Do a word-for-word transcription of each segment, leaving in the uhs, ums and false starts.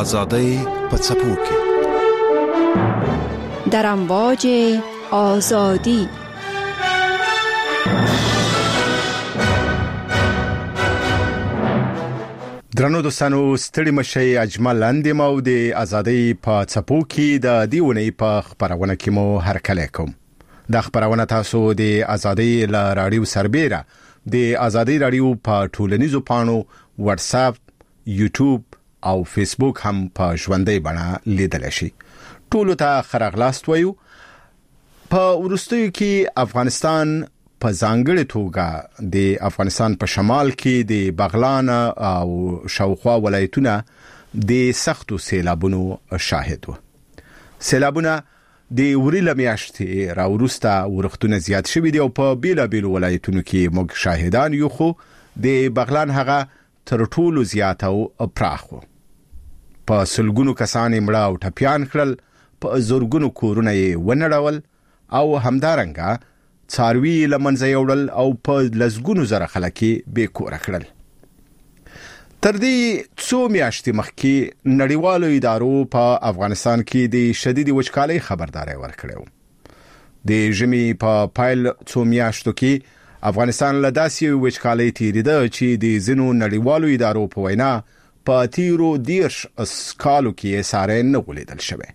آزادی په څپو کې در امواج آزادی. درنو دوستانو ستړي مشي اجمل اندیم او د آزادی په څپو کې د دیونې په خبرونه کې مو هرکلی کوم. د خبرونه تاسو د آزادی ل رادیو سربېره د آزادی رادیو په ټولنیزو پاڼو واتس اپ، یوټیوب او فیسبوک هم په ژوندۍ بڼه لیدل شي. ټولو ته خرغلاست وایو. په ورستیو کې افغانستان په ځانګړې توګه د افغانستان په شمال کې د بغلان او شاوخوا ولایتونه د سختو سیلابونو شاهد و. سیلابونه د وریل میاشتې راورسته ورختونه زیات شوي دي او په بیلابیلو ولایتونو کې موږ شاهدان یو. خو د بغلان هغه تر ټولو زیات او پراخ و. په سلګونو کسان مړه او ټپیان کړل، په زورګونو کورونه یې ونړول او همدارنګه څاروي لمنځه یوړل او په لسګونو زره خلک بې کوره کړل. تر دې څو میاشتې مخکې نړیوالو ادارو په افغانستان کې د شدید وچکالۍ خبرداري ورکړې و. د ژمي په پایل څو میاشتو کې افغانستان له داسې وچکالۍ تیریده چې د ځینو نړیوالو ادارو په وینا په تیرو دیرش کالو کې ساره نه ولیدل شوی.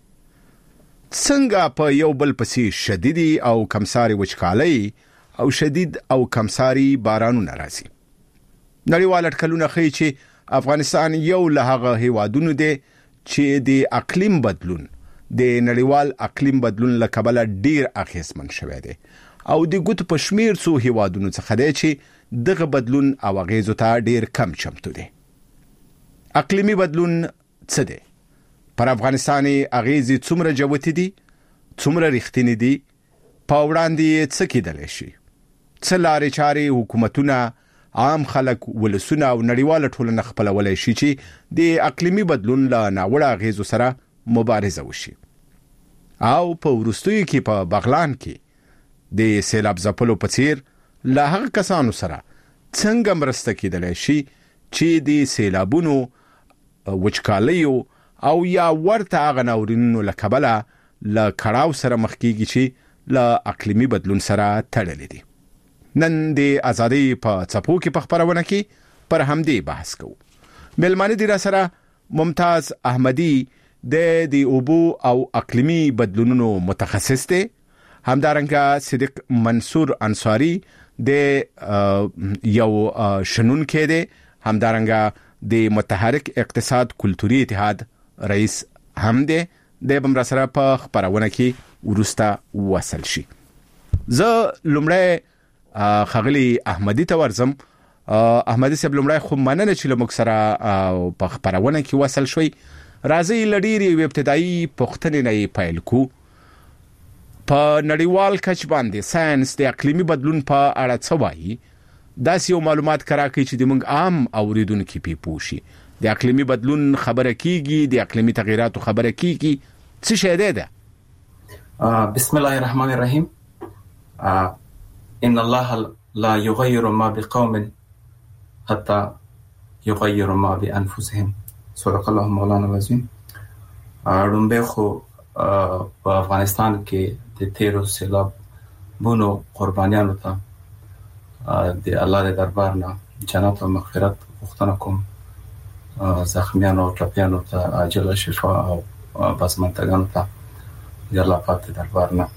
څنګه په یو بل پسې شدیدي او کمساري وچکالۍ او شدید او کمساري بارانونه راځي. نړیوال اټکلونه ښیي چې افغانستان یو له هغه هیوادونو دی چې د اقلیم بدلون د نړیوال اقلیم بدلون له کبله ډیر اغیزمن شوی دی او د ګوت په شمیر څو هیوادونو څخه دی چې دغه بدلون او اغیزو ته ډیر کم چمتو دی. اقلیمی بدلون څه دی؟ پر افغانستان اغیزې څومره جوتې دي، څومره رښتینې دي، په وړاندې څه کېدلی شي، څه لارې چارې حکومتونه، عام خلک، ولسونه او نړیواله ټولنه خپلولی شي چې د اقلیمي بدلون له ناوړه اغیزو سره مبارزه وشي. او په وروستیو کې په بغلان کې د سیلاب ځپلو په څیر له هغه کسانو سره څنګه مرسته کېدلی شي چې د سیلابونو، وچکالیو او یا ورته هغه ناورینونو له کبله له کړاو سره مخ کېږي چې له اقلیمي بدلون سره تړلي دي. نن د آزادۍ په څپو کې په خبرونه کې پر همدې بحث کوو. مېلمانه دي را سره ممتاز احمدي د د اوبو او اقلیمي بدلونونو متخصص دی، همدارنګه صدیق منصور انصاری د یو شنونکی دی، همدارنګه د متحرک اقتصاد کلتوري اتحاد رئیس هم دی. د بمرا سره په خبرونه کې ورسته وصل شي. زه لمړی خغلی احمدي ته ورځم. احمدي صاحب لمړی خو مننه چې موږ سره په خبرونه کې وصل شوي. راځي لډيري ابتدایي پوښتنې نه پیل کو. په نړیوال کچ باندې ساينس د اقلیمي بدلون په اړه څه وایي؟ داسې یو معلومات کراکې چې د موږ عام اوریدونکو په پوښي. د اقلیمي بدلون خبره کیږي، د اقلیمي تغیراتو خبره کیږي، څه شی دی ده؟ بسم الله الرحمن الرحیم. ان الله لا يغير ما بقوم حتى يغير ما بانفسهم. صدق الله مولانا العظیم. لومبه خو په افغانستان کې د تیرو سیلابونو قربانیانو ته د الله د دربار نه جنت او مغفرت غوښتنه کوم. زخمیانو او ټپیانو ته عاجله شفا او بازمندګانو ته د الله پاک د دربار نه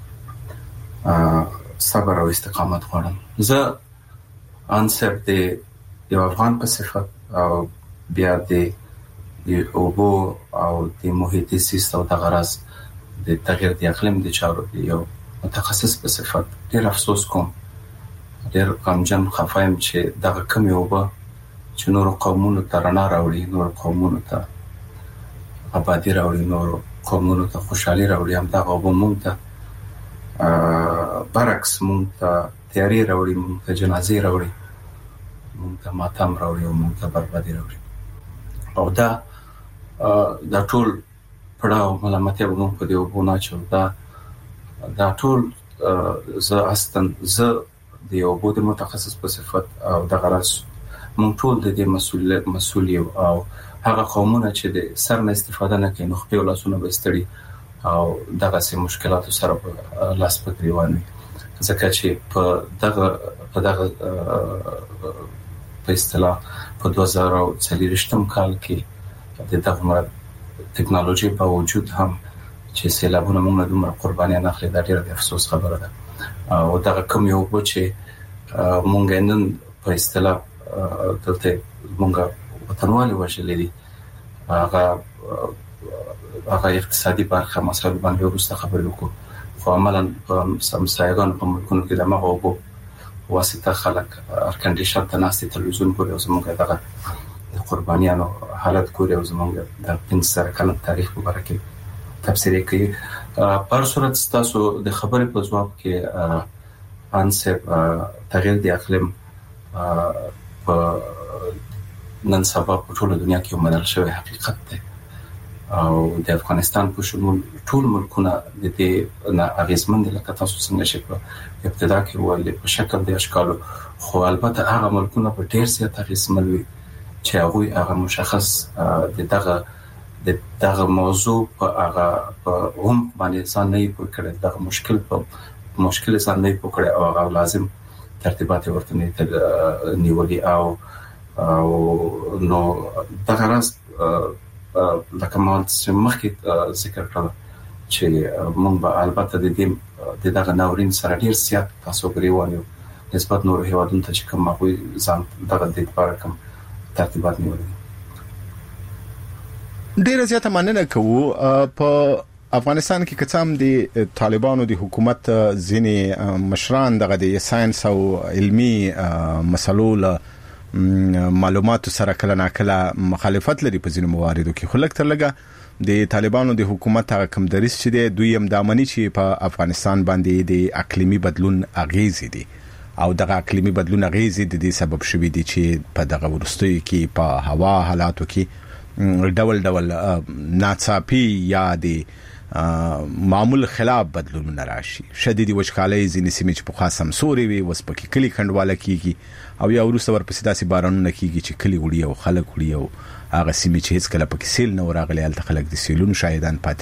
صبر او استقامت غواړم. زه انصر د یو افغان په صفت او بیا د اوبو او د محیطي سیستم او د غرض د تغییر د اقلیم د چارو یو متخصص په صفت ډېر افسوس کوم، ډېر غمجن خفایم چې دغه کمې اوبه چې نور قومونو ته رڼا راوړي، نور قومونو ته آبادي راوړي، نور قومونو ته خوشحالي راوړي، هم دغه اوبه مونږ ته برعکس مونږ ته تیاري راوړي، مونږ ته جنازې راوړي، مونږ ته ماتم راوړي او مونږ ته بربادي راوړي. او دا دا ټول پړاو ملامتیا به مونږ په دې اوبو نه اچوو. دا دا ټول زه اصلا زه د اوبو د متخصص په صفت او د غرض مونږ ټول د دې مسؤلیت مسؤل یو او هغه قومونه چې د سر نه استفاده نه کوي نو خپل لاسونه به ستړي او دغه سه مشکلات سره لاس په گریوان وي ځکه چې په دغه په دغه په اصطلاح په دوه زره او څلورم کال کې د دغه ټکنالوژي په وجود هم چې سیلابونه موږ دومره قربانیان اخلي دا ډېر د افسوس خبره ده او دغه کوم یو و چې موږ نن په اصطلاح دلته موږ وطنوالي وشلې دي هغه هغه اقتصادي برخه مسله باندې ورسته خبرې وکړو خو عملاً سمسایګان په ملکونو کې د مغو واسطه خلک ایر کنډیشن ته ناستې تلویزیون ګوري او زموږ دغه قربانیانو حالت ګوري او زموږ د پنځه سره کلن تاریخ په اړه کې تفسیر کوي په صورت تاسو د خبرې په ځواب کې انسب تغیر د اقلیم په نن سبا په ټوله دنیا کې منل شوی حقیقت دی او د افغانستان په شمول ټول ملکونه د دې نه اغیزمن دي لکه تاسو څنګه چې په ابتدا کې ویل په شکل د اشکالو خو البته هغه ملکونه په ډیر زیات اغیزمن وي چې هغه هغه مشخص د دغه د دغه موضوع په هغه په هم باندې ځان نه پوره کړي دغه مشکل په مشکل ځان نه پوره کړي او هغه لازم ترتیبات ورته نیولي او او نو دغه راز لکه ما چې مخکې ذکر کړل چې موږ به البته د دې د دغه ناورین سره ډیر زیات تاسو غریوانیو نسبت نور هیوادونو ته چې کوم هغه ځان دغه د لپاره کوم ترتیبات نیولي ډیر زیات مننه کوو په افغانستان کې کڅام د طالبانو د حکومت ځینې مشران دغه د ساينس او علمي مسلو معلوماتو سره کله ناکله مخالفت لري په ځینو مواردو کې خو لکه تر لګه د طالبانو د حکومت هغه کم دریس چې د دوی هم دامني چې په افغانستان باندې د اقلیمي بدلون اغیز دي او دغه اقلیمي بدلون اغیز د دې سبب شوی دي چې په دغه ورستوي کې په هوا حالاتو کې ډول ډول ناڅاپي یا د معمول خلاف بدلونونه راشي شديدي وچکالۍ ځینې سیمې چې په خاصم سوري وي وسپکې کلی کندواله کیږي او یا ورسره ورپسې داسې بارانونه کیږي چې کلی وړي او خلک وړي او هغه سیمې چې هیڅ کله پکې سیل نه راغلي الته خلک د سیلونو شاهدان پاتې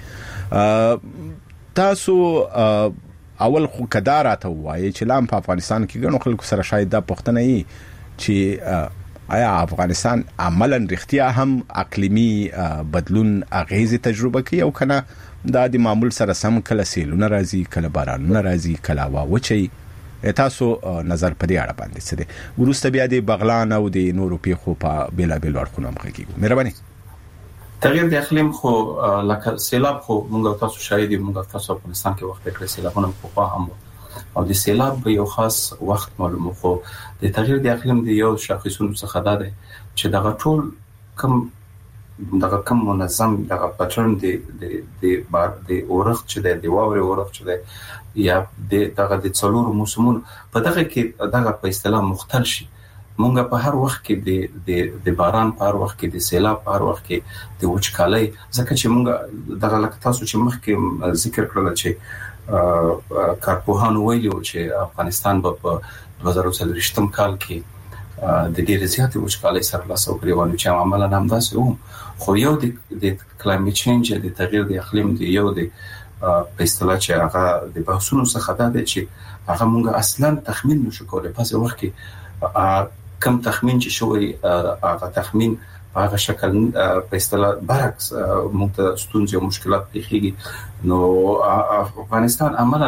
کیږي تاسو اول خو کدارات وایي چې لام په افغانستان کې ګڼو خلکو سره شاید دا پوښتنه وي چې آیا افغانستان عملاً رښتیا هم اقلیمی بدلون اغیزه تجربه کوي او کنه دا د معمول سره سم کله سیلونه راځي کله بارانونه راځي کله واوچي تاسو نظر په دې اړه باندې څه دي ورسته بیا د بغلان او د نورو پیښو په بیلا بیل اړخونو مخکې مهرباني تغیر د اقلیم خو لکه سیلاب خو موږ تاسو شاهدي موږ تاسو په افغانستان کې وخت کې سیلابونه په هم او د سیلاب به یو خاص وخت معلومه خو د تغیر د اقلیم د یو شاخصونو څخه دا ده چې دغه ټول کم دغه کم منظم دغه پټرن دی د د بار د اورخ چې د دیواره اورخ چې د یا د دغه د څلور موسمونو په دغه کې دغه په اصطلاح مختل شي مونږ په هر وخت کې د د د باران په هر وخت کې د سیلاب په هر وخت کې د وچکالۍ ځکه چې مونږ دغه لکه تاسو چې مخکې ذکر کړل چې کارپوهانو ویلي چې افغانستان به په دوه زره څلورم کال کې د ډېر زیاتې وچکالۍ سره لاس او ګریوان چې عملاً همداسې وو خو یو د کلایمټ چینج د تغیر د اقلیم دی یو د په اصطلاح چې هغه د بحثونو څخه دا دی چې هغه مونږ اصلاً تخمین نشو کولای په ځکه وخت کې کم تخمین چې شوی هغه تخمین په هغه شکل په اصطلاح برعکس موږ ته ستونزې او مشکلات پیښیږي نو افغانستان عملاً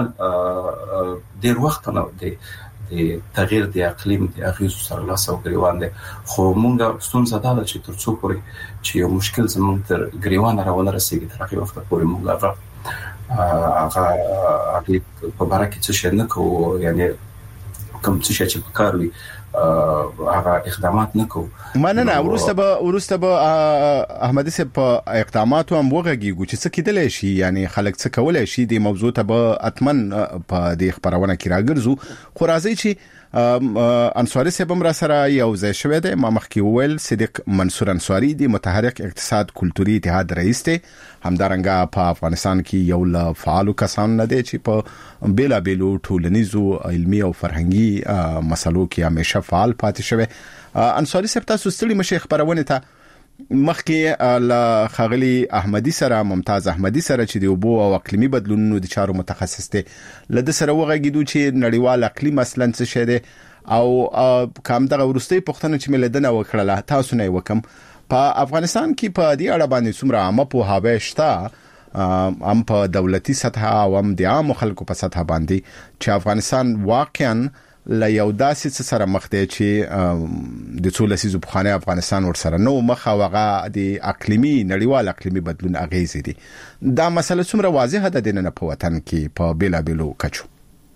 ډېر وخت نه دی د تغیر د اقلیم د اغیزو سره لاس او ګریوان دي خو موږ ستونزه ده چې ترڅو پورې چې یو مشکل زموږ تر ګریوان راونه رسیږي تر هغه وخت پورې موږ هغه هغه هغه په باره کې څه شي نه کوو یعنی کوم څه چې په کار وي هغه اقدامات نکو مننه ورسته به ورسته به احمدي صاحب په اقداماتو هم وغږیږي چې څه کېدلی شي یعنی خلک څه کولای شي د موضوع ته به اتمن په د خبرونه کې راګرځو خو راځي چې انصاری صاحب هم را سره یو ځای شوی دی ما مخکې وویل صدیق منصور انصاری د متحرک اقتصاد کلتوري اتحاد رئیس دی همدارنګه په افغانستان کې یو له فعالو کسانو نه دی چې په بیلا بیلو ټولنیزو علمي او فرهنګي مسلو کې همیشه فعال پاتې شوی انصاری صاحب تاسو ستړي مشه خبرونه ته مخکې ل خغلی احمدی سره ممتاز احمدی سره چې د اوبو او اقلیمي بدلونونو د چارو متخصص دی لده سره وغږیدو چې نړیوال اقلیم اصلا څه شی دی او کوم دغه ورستي پښتنه چې ملدنه وکړه تاسو نه وکم په افغانستان کې په دې اړه باندې څومره عامه پوهاوی شته ام په دولتي سطح او ام د عام خلکو په سطح باندې چې افغانستان واقعا لا یو داسې سره مخ دی چې د څو لسیزو په خانه افغانستان ور سره نو مخه وغه د اقلیمي نړیوال اقلیمي بدلون اغیزې دي دا مسله څومره واضحه ده د نه په وطن کې په بیلا بیلو کچو.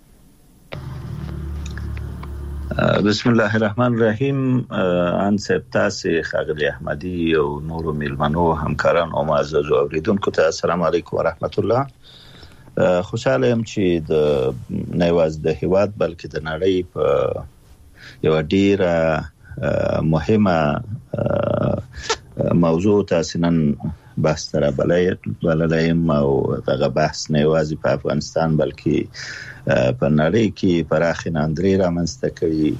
بسم الله الرحمن الرحیم. ان سپتاسي خغلی احمدی او نور ملمنو همکاران او معزز اوریدونکو ته السلام علیکم و رحمت الله. خوشاله يم چې د نایواز د هیواد بلکې د نړۍ په یو ډیره مهمه موضوع تاسو نن بحث تر بللایم او دغه بحث نایواز په افغانستان بلکې په نړۍ کې پراخ ناندري رامنځته کړي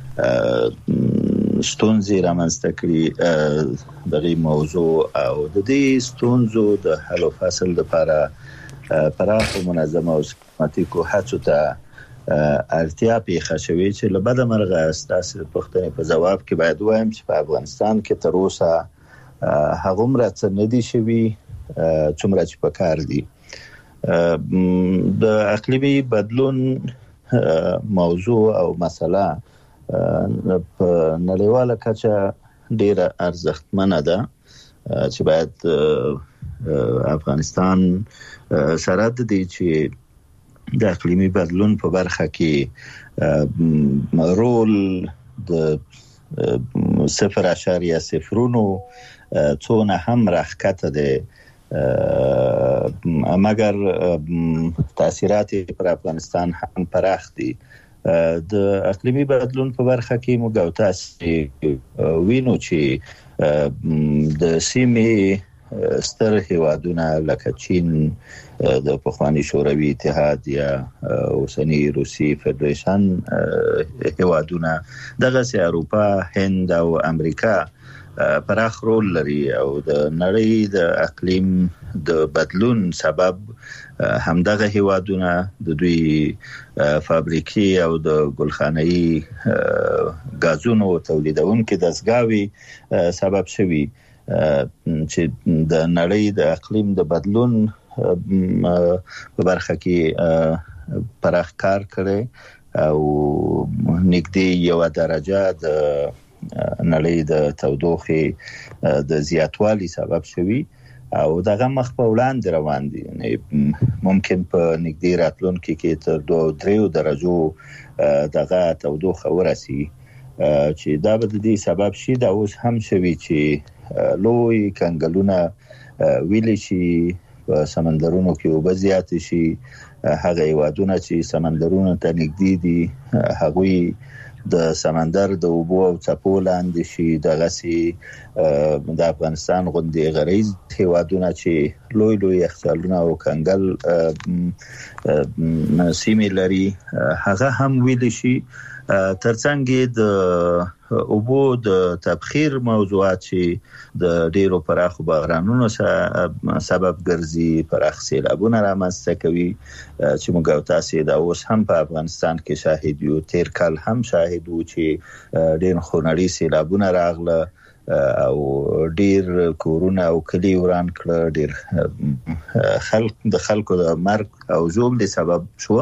ستونزې رامنځته کړي دغه موضوع او د دې ستونزو د حل او فصل لپاره پراخ او منظم او سیستماتیک هڅو ته اړتیا پیښه شوې چې لبد مرغه اساسي پښتنې په جواب کې باید وایم چې په افغانستان کې تر اوسه هغومره څه نه دي شوي څومره چې پکار دي. د اقلیمي بدلون موضوع او مسله په نړیواله کچه ډیره ارزښتمنه ده چې باید افغانستان سره د دې چې د اقلیمي بدلون په برخه کې رول د صفر اشاریه صفرونو څونه هم راښکته ده مګر تاثیرات پر افغانستان هم پراخ دي. د اقلیمي بدلون په برخه کې موږ او تاسو وینو چې د سیمې ستر هیوادونه لکه چین د پخوانی شوروي اتحاد یا اوسنی روسي فدریشن هیوادونه دغه سي اروپا هند او امریکا پراخ رول لري او د نړۍ د اقلیم د بدلون سبب همدغه هیوادونه د دوی فابریکې او د ګلخانه‌ای غازونو تولیدونکو دستګاوي سبب شوي چې د نړۍ د اقلیم د بدلون په برخه کې پراخ کار کړي او نږدې یو درجه د نړۍ د تودوخې د زیاتوالي سبب شوي او دغه مخ په وړاندې روان دي. ممکن په نږدې راتلونکي کې تر دوه درې درجو دغه تودوخه ورسي چې دا به د دې سبب شي. دا اوس هم شوي چې لوی کنګلونه ویلې شي په سمندرونو کې اوبه زیات شي. هغه هیوادونه چې سمندرونو ته نږدې دي هغوی د سمندر د اوبو او څپو لاندې شي. دغه سي د افغانستان غوندې غریز هیوادونه چې لوی لوی یخچالونه او کنګل سیمې لري هغه هم ویلې شي. ترڅنګ د اوبو د تبخیر موضوعات چې د ډیرو پراخو بارانونو سبب ګرځي پراخ سیلابونه رامنځته کوي چې موږ او تاسو دا اوس هم په افغانستان کې شاهد یو. تیر کال هم شاهد وو چې ډیر خونړي سیلابونه راغله او ډیر کورونه او کلی وران کړ. ډیر خلک د خلکو د مرګ او ژوبل سبب شو.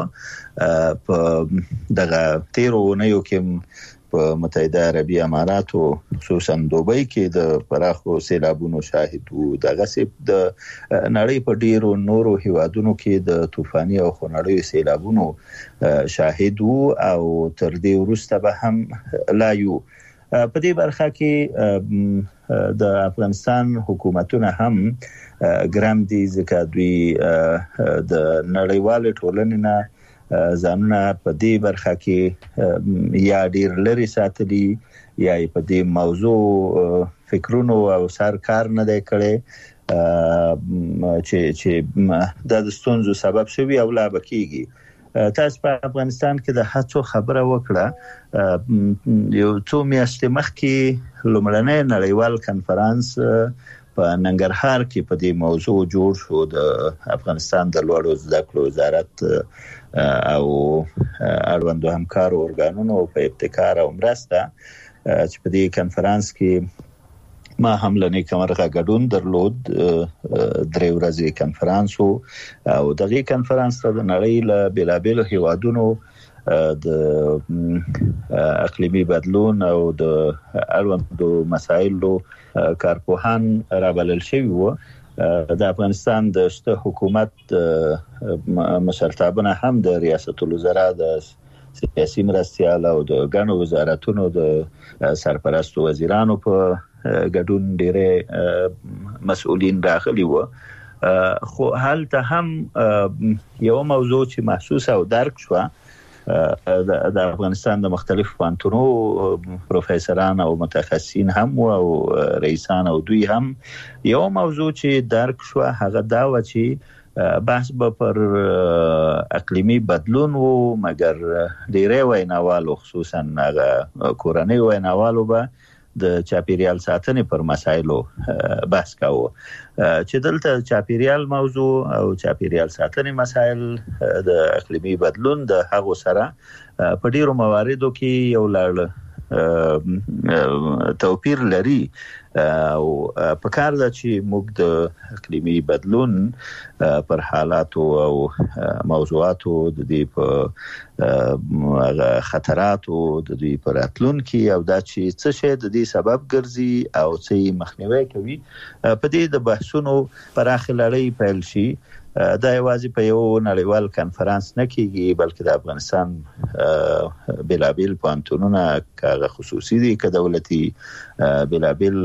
په دغه تیرو نه یو کې په متحده عربي اماراتو خصوصا دوبۍ کې د پراخو سیلابونو شاهد وو. دغه سي د نړۍ په ډیرو نورو هیوادونو کې د طوفاني او خونړیو سیلابونو شاهد وو او تر دې وروسته به هم لا یو. په دې برخه کې د افغانستان حکومتونه هم ګرام دي ځکه دوی د نړیوال ټولنې نه ځانونه په دې برخه کې یا ډیر لري ساتلي یا په دې موضوع فکرونو او سر کار نه دی کړی چې چې د ستونزو سبب شوی او لا بکیږي. تاسو په افغانستان کې د هڅو خبره وکړه یو څو میاشتې مخکې لومړنی نړیوال کنفرانس په ننګرهار کې په دې موضوع جوړ شو د افغانستان د لوړو زده کړو وزارت او اړوندو همکارو ارګانونو په ابتکار او مرسته چې په دې کنفرانس کې ما هم لنی کمرغه ګډون درلود درې ورځې کنفرانس او دغه کنفرانس ته د نړۍ له بیلابل هیوادونو د اقلیمي بدلون او د اړوندو مسایلو کارپوهان رابلل شوي وو. د افغانستان د شته حکومت مشرتابونه هم د ریاست الوزرا د سیاسي مرستيال او د غنو وزارتونو د سرپرستو وزیرانو په ګډون ډېر مسؤلین راغلي وو. خو هلته هم یو موضوع چې محسوس او درک شو د افغانستان د مختلفو پوهنتونونو پروفیسوران او متخصصین هم او رئیسان او دوی هم یو موضوع چې درک شو هغه دا و چې بحث به پر اقلیمی بدلون وو مګر ډېرې ویناوالو خصوصا هغه کورنۍ ویناوالو به د چاپیریال ساتنې پر مسایلو بحث کاوه چې دلته چاپیریال موضوع او چاپیریال ساتنې مسایل د اقلیمی بدلون د هغو سره په ډیرو مواردو کې یو لړ توپیر لري او په کار ده چې موږ د اقلیمی بدلون پر حالاتو او موضوعاتو د دې په خطراتو د دې پر اتلون کې او دا چې څه شي د دې سبب ګرځي او څه مخنیوي کوي په دې د بحثونو پراخه لړۍ پیل شي. دا یوازې په یو نړیوال کنفرانس نه کیږي بلکې د افغانستان بلابل پوهنتونونه که خصوصي دي که دولتي بلابل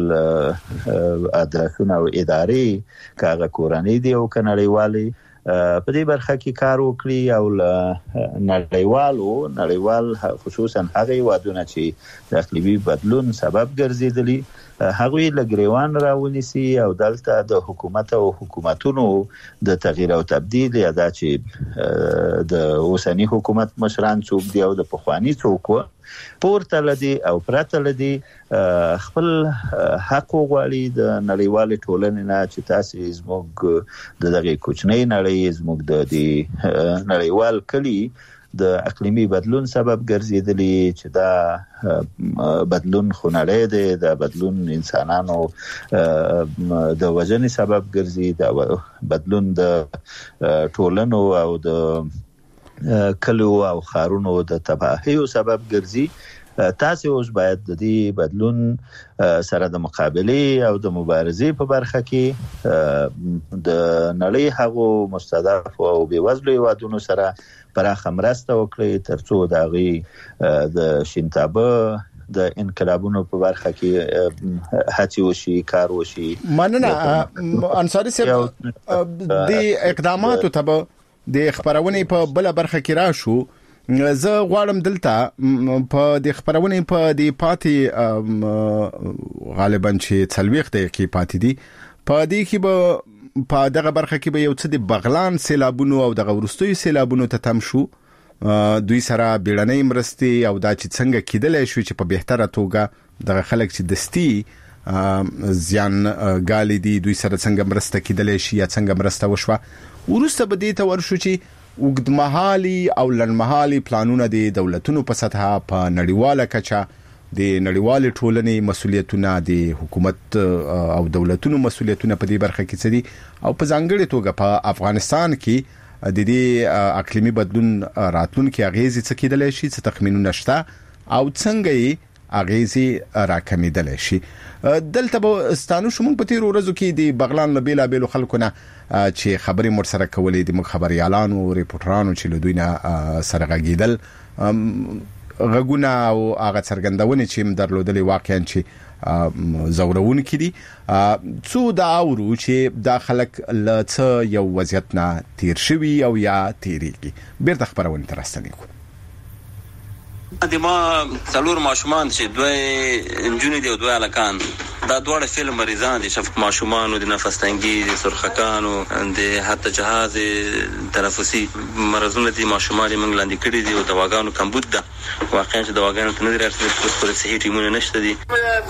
ادارې او ادارې که کورنۍ دي او که نړیوالي په دې برخه کې کار وکړي او نړیوالو نړیوال خصوصا هغه وادونه چې د اقلیمي بدلون سبب ګرځیدلي هغوی لګریوان راونیسي او دلته د حکومت او حکومتونو د تغییر او تبديل یا دا چې د اوسنی حکومت مشران څوک دی او د پخوانی څوک پورته لدی او پرته لدی خپل حق غواړي د نړیوال ټولنې نه چې تاسو زموږ د دغه کوچنۍ نړۍ زموږ د دې نړیوال کلی د اقلیمی بدلون سبب ګرځیدلی چې دا بدلون خونړی دی د بدلون انسانانو د وژنې سبب ګرځي د بدلون د ټولنو او د کلو او خارونو د تباهیو سبب ګرځي. تاسو اوس باید د دې بدلون سره د مقابله او د مبارزې په برخه کې د نړۍ هغو مستضعف او بیوزلو هیوادونو سره پراخه مرسته وکړي ترڅو د غي د شینتابه د انقلابونو په برخه کې هڅې وشي کار وشي. مننه انصاری صاحب د اقداماتو ته د خبرونه په بل برخه کې راشو. زه غواړم دلته په د خبرونه په د پاتې غالبا چې څلويخ دقیقې پاتې دي په دې کې به په دغه برخه کې به یو څه د بغلان سیلابونو او دغه ورستوي سیلابونو ته تم شو دوی سره بیړنۍ مرستي او دا چې څنګه کېدلای شو چې په بهتره توګه دغه خلک چې دستي زیان غالي دي دوی سره څنګه مرسته کېدلای شي یا څنګه مرسته وشوه. ورسته به دې ته ورشو چې وګدمحالي او لنمحالي پلانونه د دولتونو په سطحه په نړیواله کچه د نړیوال ټولنې مسولیتونه د حکومت او دولتونو مسولیتونه په دې برخه کې څه دي او په ځانګړي توګه په افغانستان کې د دې اقلیمي بدلون راتلونکي اغیزې څه کېدلای شي څه تخمینونه شته او څنګه یې اغیزې راکمېدلای شي. دلته به ستانو شوم په تیر ورځو کې د بغلان له بیلا بیلو خلکونه چې خبرې مر سره کولې د مخبريالانو او ریپورټرانو چې له دوی نه سره غږیدل غږونه او هغه څرګندونه چې درلودلې واقعا چې زورون کړي څو دا اورو چې دا خلک له څه یو وضعیت نه تیر شوي او یا تیریږي بیرته خبرونه ترستنی کو. د ما څلور ماشومان چې دوه انجونې دي او دوه هلکان، دا دواړه فعل مریضان دي، شفق ماشومان د نفس تنګي، د سرخکانو، د حتی جهاز تنفسي مرزونه دي. ماشومان یې موږ لاندې کړي دي او دواګانو کمبود ده. واقعا چې دواګانو ته نه دي رسېدلي، اوس پر صحي ټیمونه نشته دي.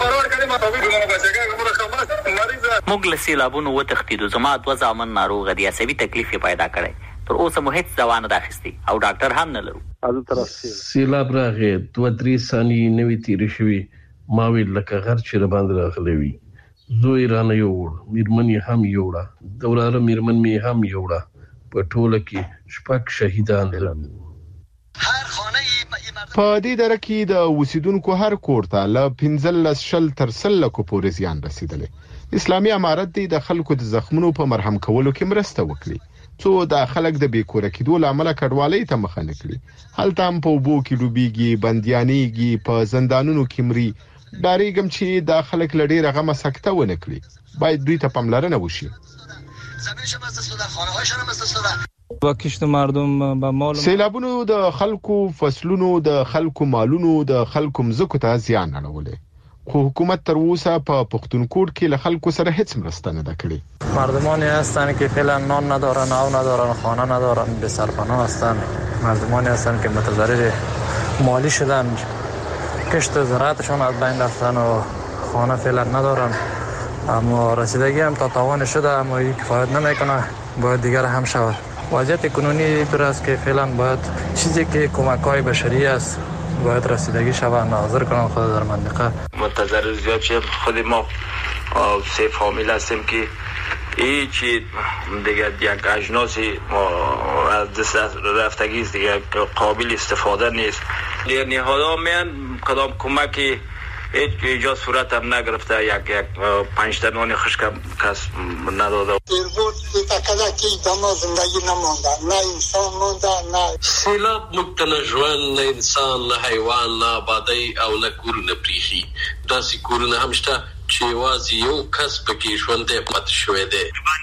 موږ له سیلابونو وتښتېدو. زما دوه زامن ناروغه دي، عصبي تکلیف یې پیدا کړی. تر اوسه مو هیڅ دوا نه ده اخیستې او ډاکټر هم نه لرو. سیلاب راغی، دوه درې ثانیې نه وې تېرې شوې، ما ویل لکه غر چې راباندې راغلی وي. زوی رانه یووړ، میرمن یې هم یوړه، د وراره میرمن مې هم یوړه. په ټوله کې شپږ شهیدان لرو. په دې دره کې د اوسیدونکو هر کور ته له پنځلس شل تر سل لکو پورې زیان رسیدلی. اسلامي امارت دی د خلکو د زخمونو په مرهم کولو کې مرسته وکړي، څو د خلک د بیکوره کېدو لامل کډوالۍ ته مخه نه کړي. هلته هم په اوبو کې ډوبېږي، بندیانېږي، په زندانونو کې مري. ډارېږم چې دا خلک له ډېره غمه سکته ونه کړي. باید دوی ته پاملرنه وشي. سیلابونو د خلکو فصلونو، د خلکو مالونو، د خلکو مزکو ته زیان اړولی، خو حکومت تر اوسه په پختونکوټ کې له خلکو سره هیڅ مرسته نه کړې. مردمانی هستند که فعلا نان ندارن، آب ندارن، خانه ندارن، به سرپناه هستند. مردمانی هستند که متضرر مالی شدن، کشت زراعتشون از بین رفتن و خانه فعلا ندارن. اما رسیدگی هم تا تاوان شده، اما این کفایت نمیکنه، باید دیگر هم شود. وضعیت کنونی در است که فعلا باید چیزی که کمک‌های بشری است باید رسیدگی شود، ناظر کنن خود در منطقه. متضرر زیاد شد. خود ما سه فامیل هستیم که هیچی دیگه یک اجناسی از دست رفتگی است دیگه، قابل استفاده نیست. در نهادها میان کدام کمکی هیچ ایجاد صورت هم نگرفته، یک یک پنج تا نان خشک کس نداده. ایربود تکلا که دما زندگی نمونده، نه انسان مونده، نه سیلاب مکتنه جوان، نه انسان، نه حیوان، نه آبادی او نه کورونه پریخي. داسې کورونه هم شته چې یوازې یو کس پکې ژوندی پاتې شوی دی.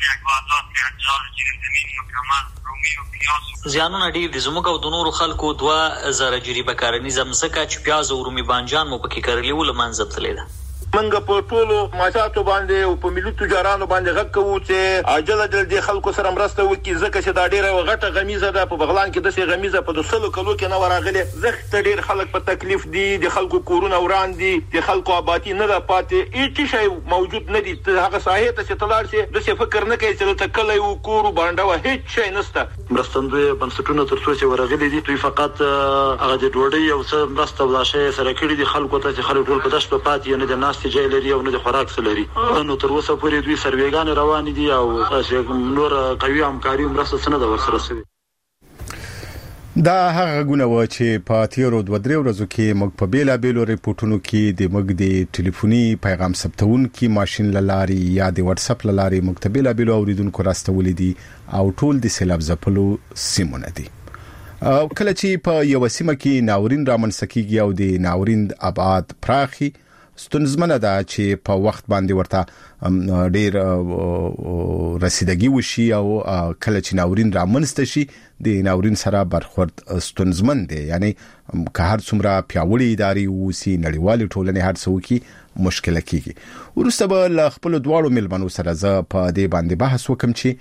زیانونه ډیر دي. زموږ او د نورو خلکو دوه زره جریبه کارنیزه مځکه چې پیاز او رومي بانجان مو پکې کرلي و، له منځه تللې ده. منګه په ټولو ماشاتو باندې او په ملي تجارانو باندې غږ کوو چې عاجل د دې خلکو سره مرسته وکړي، ځکه چې دا ډیره غټه غمیزه ده. په بغلان کې د سي غمیزه په دوسلو کلو کې نه ورغله. زخت ډیر خلک په تکلیف دي، د خلکو کورونه وران دي، د خلکو آبادی نه ده پاتې، هیڅ شی موجود نه دي. هغه ساحه ته چې تلل شي د څه فکر نه کوي چې ته کله یو کور باندې و هیڅ شی نشته. مرستندوی بنسټونه تر څو چې ورغلي دي، دوی فقط هغه د ډوډۍ او څه مرسته ولاشي سره کړی دي خلکو ته، چې خلک ټول په دشت په پاتې نه د ناس جای لري او نه د خوراک سلري. نو تر اوسه پورې دوی سروېګان روان دي او نور قوي همکاري مرسته څنګه د ورسره سوي. دا هغه غونه و چې په تیرو دوه درې ورځو کې موږ په بیلا بیلو ریپورتونو کې د موږ د ټلیفوني پیغام ثبتون کې ماشين لاري یا د واتس اپ لاري موږ ته بیلا بیلو اوریدونکو راستولې دي او ټول د سیلاب ځپلو سیمونه دي. او کله چې په یو سیمه کې ناورین رامنځکیږي او د ناورین ابعاد پراخي، ستونزمنه ده چې په وخت باندې ورته ډیر رسیدګي وشي او کله چې ناورین رامنځته شي د ناورین سره برخورد ستونزمن دی. یعنی که هر څومره پیاوړي ادارې وسی، نړیوالې ټولنې هر څه وکړي، مشکل کیږي. ورسته به له خپل دواړو ملمنو سره زه په دې باندې بحث وکم چې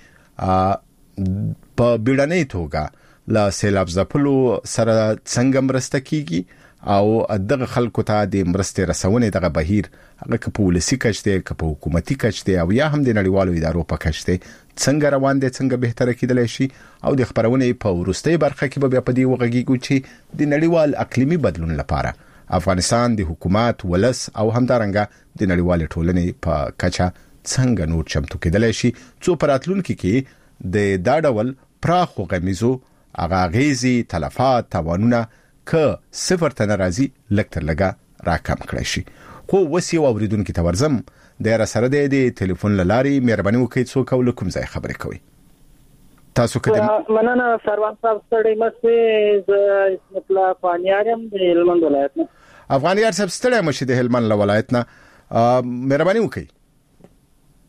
په بیړنۍ توګه له سیلاب ځپلو سره څنګه مرسته کیږي او دغه خلکو ته د مرستې رسونې دغه بهیر هغه که په ولسی کچ دی، که په حکومتي کچ دی او یا هم د نړیوالو ادارو په کچ دی، څنګه روان دی، څنګه بهتره کېدلی شي. او د خبرونې په وروستۍ برخه کې به بیا په دې وغږیږو چې د نړیوال اقلیمي بدلون لپاره افغانستان د حکومت، ولس او همدارنګه د نړیوال ټولنې په کچه څنګه نور چمتو کېدلی شي، څو په راتلونکي کې د دا ډول پراخو غمیزو اغاغیزي تلفات تاوانونه که صفر ته ناراضي لکتر لګا راکم کړی شي. خو وسی او اوریدونکو ته ورزم د را سره د ټلیفون لاري مهرباني وکړئ څوک او کوم ځای خبرې کوي. تاسو کده مننه سروان صاحب ستړي مشه ز مطلب افغانیارم د هلمند ولایت نه. افغانیار صاحب ستړي مشه د هلمند ولایت نه، مهرباني وکړئ.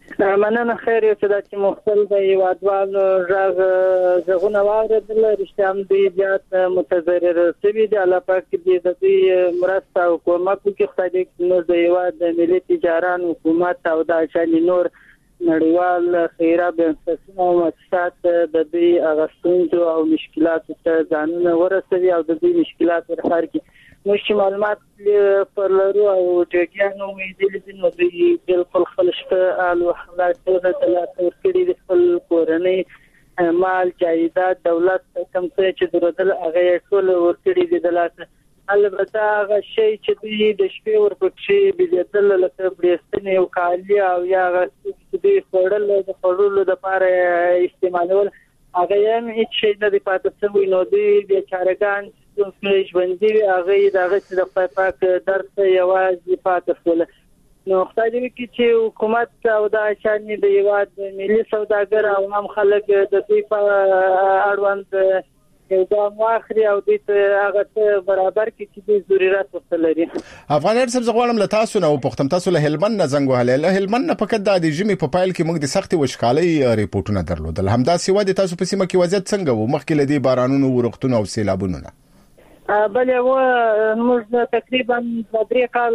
مننه خیر یو چې د چې مختل د یوادوالو ژغ ژغونه واردل رښتیا هم دی زیات متضرر شوي دي الله پاک دې د دې مرسته او کومک وکړي خدای دې نور د یواد ملي تجاران حکومت او د شان نور نړیوال خیره بنسټونه او مؤسسات د دې اغستونجو او مشکلاتو ته ځانونه ورسوي او د دې مشکلات ورخار کې مشي معلومات پر لرو او ټاګیانو ویلي دي نو دوی بالکل خپل شته او حالات ته د لاسور کړي د خپل کورنۍ مال جایداد دولت کوم څه چې درودل هغه ټول ورکړي دي د لاسه البته هغه شی چې دوی د شپې ورپکشي بلیدل لکه بریستنی او کالی او یا چې دوی خورل د خورلو د لپاره استعمالول هغه هم هیڅ شی نه دی پاتې شوی نو دوی د چارګان چې ژوندۍ هغه دغه چې د خپل پاک درس یوازې پاتې شول نو خدای دې وکړي چې حکومت او د شان د یواد ملي سوداګر او عام خلک د دې په اړوند یو دا واخري او دې هغه برابر کې چې د ضرورت وسلري افغان سبز غواړم له تاسو نه پختم تاسو له هلمند نه زنګ وهله له هلمند نه پکې د جمی په پایل کې موږ د سختي وشکالي ریپورتونه درلودل همدا سیوا د تاسو په سیمه کې وضعیت څنګه وو مخکې لدی بارانونو ورختونه او سیلابونو نه بل یو موږ تقریبا درې کال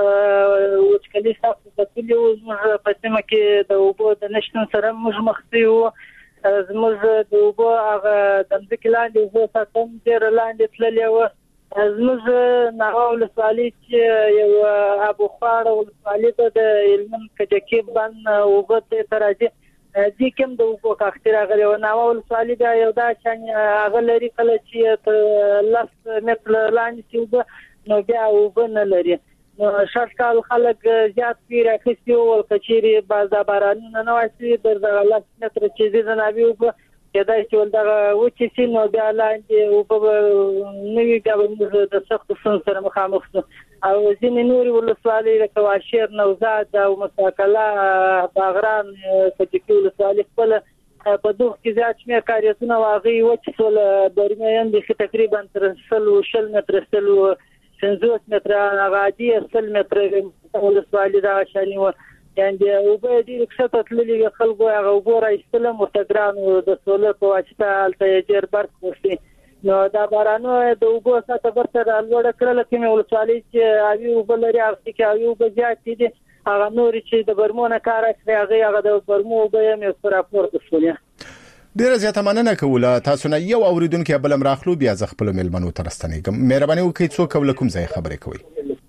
وچکلي تاسو په کلیو موږ په سیمه کې د اوبو د نشټون سره موږ مخ یو زموږ د اوبو هغه د ځمکې لاندې زه ساتم ډېر لاندې تللی و زموږ ناوه ولسوالي چې یو ابو خوار ولسوالي ته د هلمند کجکي بند اوبه ته راځي دې کوم د اوبو کاختي راغلی و ناوه ولسوالي دا یو دا شان هغه لري کله چې لس متره لاندې اوبه نو بیا اوبه نه لري نو شرط کال خلک زیات پیر اخیستي او کچيري باز د بارانونو نه واسي د لس متره چې د ناوي اوبه کېدای چې ولدغه وچی سي نو بیا لاندې اوبه نوي ګاونډي د سخت سن سره مخامخ او ځینې نوري ولسوالۍ لکه واشیر نوزاد او مساکلا باغران کچکي ولسوالۍ خپل په دوه کې زیات شمېر کاریتونه واغې وچ سول درمیان د تقریبا تر سل شل متر سل پنځوس متره غادي سل متره ولسوالۍ دا شاني و یعنی او به دې رخصت تللي خلکو هغه وګورای استلم مستګرانو د سولر په واسطه الته ډیر برق وشي نو دا بارانو د وګو ساته برتر لوړ کړل کې ولسوالۍ چې اوی وګلري هغه کې اوی وګ زیات دي هغه نور چې د برمونه کار کوي هغه هغه د برمو به یې سره راپورته شولې ډیره زیاته مننه کوله تاسو نه یو اوریدونکو بلم راخلو بیا ز خپل ملمنو ترستنیګم مهرباني وکړئ څوک ولکم ځای خبرې کوي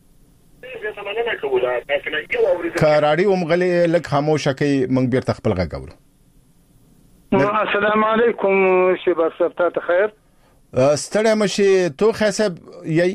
کاراړي ومغلي لک خاموشه کوي مونږ بیرته خپل غږ اورو السلام علیکم شباب صاحب ته خیر ستړی مشي تو حساب یی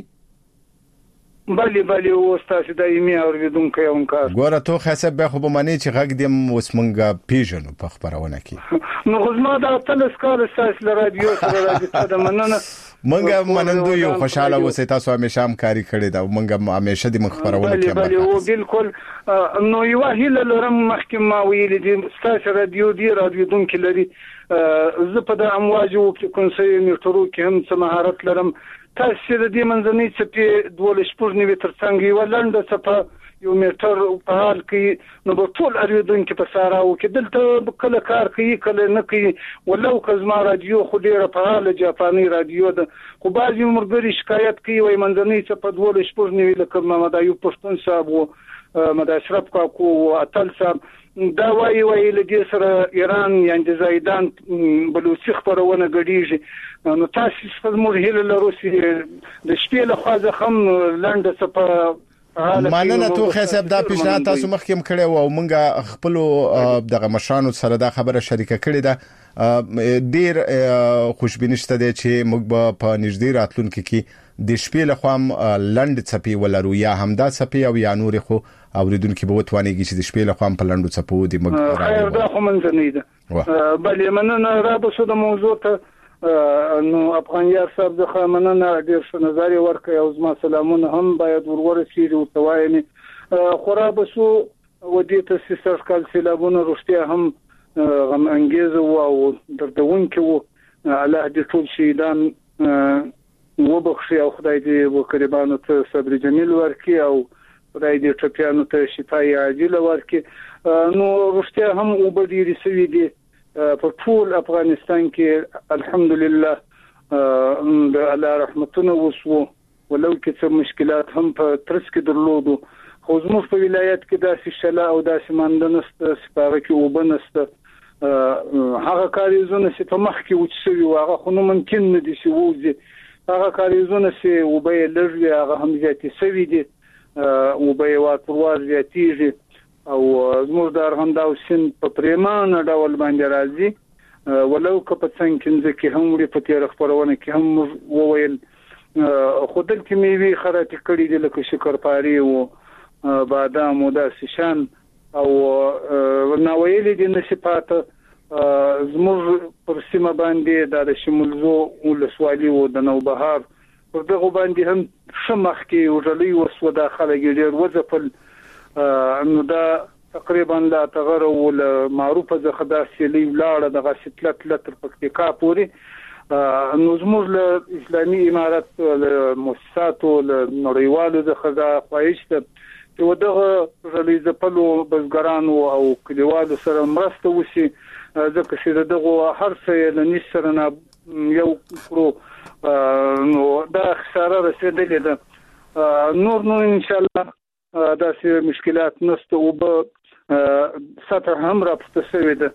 بلی بلی وستاسو د ایمي اوریدونکو یو کار ګوره تو حساب به خو به معنی چې غږ دیم اوس مونږ پیژنو په خبرونه کې نو غزما دا تلس کال ساس ل رادیو سره راځي ته مننه مونږ منندو یو خوشاله اوسې تاسو همیشه هم کاری کړی دا مونږ همیشه د مخبرونه کې بلی او بالکل نو یو هیله لرم محکمه ویل دي ستاسو رادیو دی رادیو دون کې لري زه په د امواجو کې کنسي نیټورو کې هم څه مهارت لرم تاسو د دې منځنۍ څپې دولش پورنی تر څنګه یو لنډه څپه یو میټر په حال کې نو په ټول اریدونکو په سارا او کې دلته کله کار کوي کله نه کوي ولو کزما رادیو خو ډیره په حال جاپاني رادیو ده خو بعضی مرګري شکایت کوي وای منځنۍ څپه دولش پورنی لکه محمد ایوب پښتون صاحب او مد اشرف کاکو او اتل صاحب دا وایي وایي لږ سره ایران یعنی زیدان بلوچ خبرونه غړيږي نو تاسو په مرحله لروسي د شپې له خوا ځخم لنډه څه ماننه تو حساب دا پیشنهاد تاسو مخکې کړی و او مونږ خپل دغه مشرانو سره دا خبره شریکه کړې ده ډیر خوشبینشته دي چې موږ په نږدې راتلونکو کې د شپې له خوا لنډ څپې ولرو یا همدا څپې او یا نور خو اوریدونکو به وتوانيږي چې د شپې له خوا په لنډو څپو دي موږ راځو دا خو منځنۍ ده بلې مننه را به سود موضوع ته نو افغان یار صاحب د خامننه ډیر څه نظر ورکړي او زما سلامونه هم باید ورورسي او توایي خرابسو ودې ته سرکال سیلابونه رښتیا هم غم انګیز او دردونکو الله دې ټول شهیدان وبخښي او خدای دې وکړبانو ته صبر جمیل ورکړي او خدای دې ټپیانو ته شفای عاجله ورکړي نو رښتیا هم اوبه ډېرې سوي دي په ټول افغانستان کې الحمدلله د الله رحمتونه وسو ولو کې څه مشکلات هم په ترڅ کې درلودو خو زموږ په ولایت کې داسې شله او داسې مانده نشته سپاره کې اوبه نشته هغه کاریزونه چې په مخ کې وچ شوي و هغه خو نو ممکن نه دي چې ووځي هغه کاریزونه چې اوبه یې لږ وي هغه هم زیاتې سوي دي اوبه یې وار پر وار زیاتېږي او زموږ د ارغنداو سیند په پریمانه ډول باندې راځي ولو که په څنګ کې کې هم وړي په تیر خبرونه کې هم وویل خو دلته میوي خراتې کړي دي لکه شکرپاري او بادام او داسې شان او ناویلې دي نصفات زموږ پر سیمه باندې د شمولزو ولسوالي او د نوبهار پر دغه باندې هم شمخ کې وړلې وسو داخله ګډیر وځپل نو دا تقریبا لا تغیر ول معروفه زخدا سیلی ولاړه د غسلت لتر پکتیکا پوری نو زموږ له اسلامي امارات مؤسسات او نړیوالو زخدا خوایشته چې ودغه رلي زپلو بزګرانو او کلیوالو سره مرسته وشي ځکه چې دغه هر څه له نشرنه یو کړو نو دا خساره رسیدلې ده نور نو ان شاء الله داسې مشکلات نشته او به سطح هم راپورته شوې ده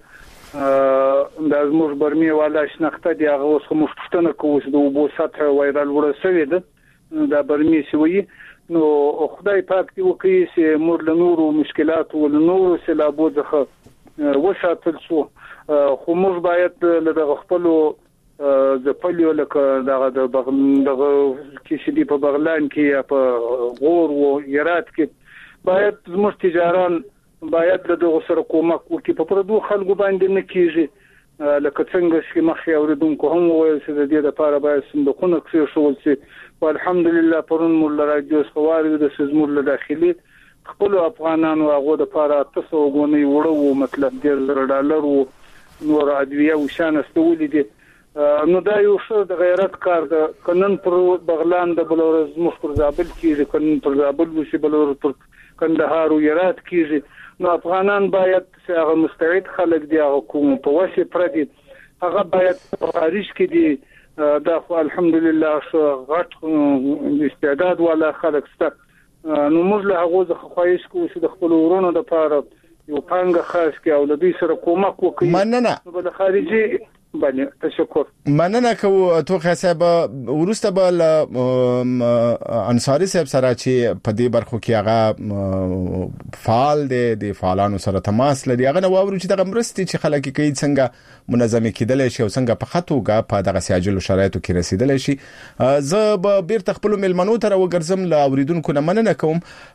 د زموږ برمي والا شناخته دی هغه اوس هم پښتنه کوي چې د اوبو سطح وایرال وړه شوې ده دا برمي شوی نو خدای پاک دی وکړي چې موږ له نورو مشکلات او له نورو سیلابو څخه وساتل شو خو موږ باید له خپل زپلیو لکه دغه د دغه کې چې دی په بغلان کې یا په غور او هرات کې باید زموږ تجاران باید له دغه سره کومک وکړي په پردو خلکو باندې نه کیږي لکه څنګه چې مخې اوریدونکو هم وویل چې د دې لپاره باید صندوقونه کېښول شي والحمدلله پرون موږ له راډیو څخه واورېدو د زموږ له داخلي خپل افغانانو هغه د لپاره تاسو غونې وړو مطلب ډېر زره ډالر او نور ادویه او شان استولې دي نو دا یو څه د غیرت کار ده کنن پر بغلان د بلورز مخ پر زابل کېږي کنن پر زابل وشي بلور پر کندهار او هرات کېږي نو افغانان باید چې هغه مستعد خلک دی هغه کوم په وسه پردي هغه باید خارج کې دي دا خو الحمدلله شو غټ استعداد ولا خلک ست نو موږ له هغه ځخه خواهش کوو چې د خپل ورونو د پاره یو پانګه خاص کې او د دې سره کومک وکړي مننه نو بل خارجي باندې تشکر مننه کوو توخه صاحب ورسته بل انصاری صاحب سره چې په دې برخو کې هغه فعال دي د فعالانو سره تماس لري هغه نو ورو چې دغه مرستي چې خلک کوي څنګه منظمه کېدل شي او څنګه په خطوګه په دغه سیاجلو شرایطو کې رسیدل شي زه به بیرته خپل ملمنو تر وګرځم لا اوریدونکو نه مننه کوم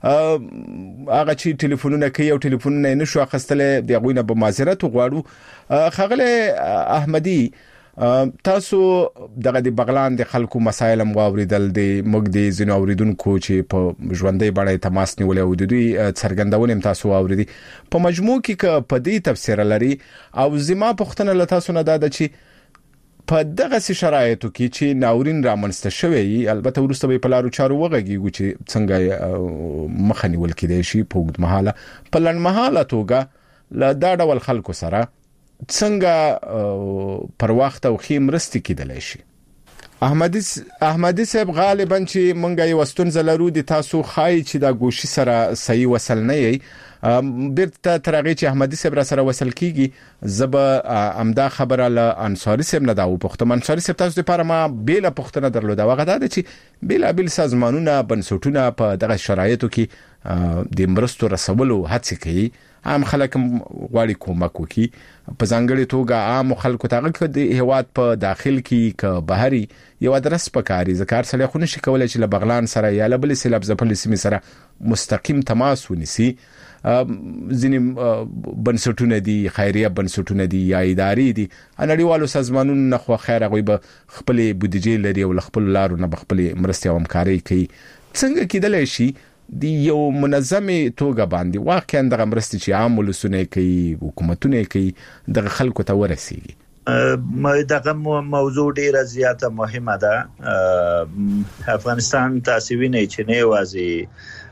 هغه چې ټلیفونونه کوي او ټلیفونونه نشو اخستل دی غوینه به معذرت غواړو خغله احمدي تاسو دغه د بغلان د خلکو مسایل مو اوریدل دي موږ د زینو اوریدونکو چې په ژوندۍ باندې تماس نیولې او د دوی څرګندونه تاسو اوریدي په مجموع کې په دې تفسیر لري او زما پښتنه له تاسو نه دا چې په دغه شرایطو کې چې ناورین رامنځته شوی البته ورسته په لارو چارو وغږیږي چې څنګه مخنی ول کېدای شي په وګد مهاله په لن مهاله توګه لا دا ډول خلکو سره څنګه پر وخت او خیمرستي کېدلی شي احمدي احمدي صاحب غالبا چې مونږه یو ستونزه لرو د تاسو خای چې دا ګوشي سره صحیح وصل نه یي بیرته ترغه چې احمدي صاحب را سره وصل کیږي زب امدا خبره له انصاری صاحب نه دا و پښتون انصاری صاحب تاسو لپاره ما بیل پښتنه درلوده وغه دا چې بیل بیل سازمانونه بنسټونه په دغه شرایطو کې د مرستو رسولو هڅه کوي عام خلک غواړي کومک وکړي په ځانګړي توګه عام خلکو ته د هیواد په داخل کې ک بهري یو ادرس پکاري ذکر سره خو نشي کولای چې له بغلان سره یا له بل سیلاب ځپل سیمه سره مستقیم تماس ونیسي ځینې بنسټونه دي خیریه بنسټونه دي یا ادارې دي انړیوالو سازمانونو خو خیر غوي به خپل بودیجې لري او خپل لارو نه خپل مرستي او همکاري کوي څنګه کېدلی شي دی یو منظمه توګه باندې واقعا د مرستي چې عام ولسونه کوي حکومتونه کوي د خلکو ته ورسیږي دغه موضوع ډیره زیاته مهمه ده افغانستان تاسو وینئ چې نه وازي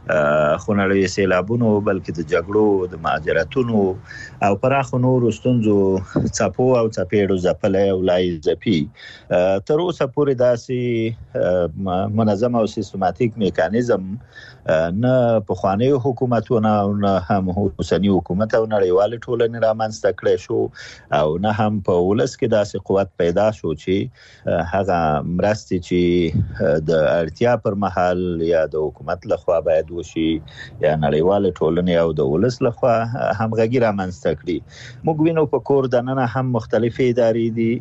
خو نړۍ سیلابونو بلکې د جګړو د مهاجرتونو او پراخ نور ستونزو څپو او څپېړو ځپلې او لای ځپي تر اوسه پورې داسې منظم او سیستماتیک میکانیزم نه پخوانی حکومتونه او نه هم اوسنی حکومت او نړیوال ټولنې رامنځته کړې شو او نه هم په ولس کې داسې قوت پیدا شو چې هغه مرستې چې د اړتیا پر مهال یا د حکومت لخوا باید وشي یا نړیوال ټولنې او د ولس لخوا همغږي رامنځته کړي موږ وینو په کور دننه هم مختلفې ادارې دي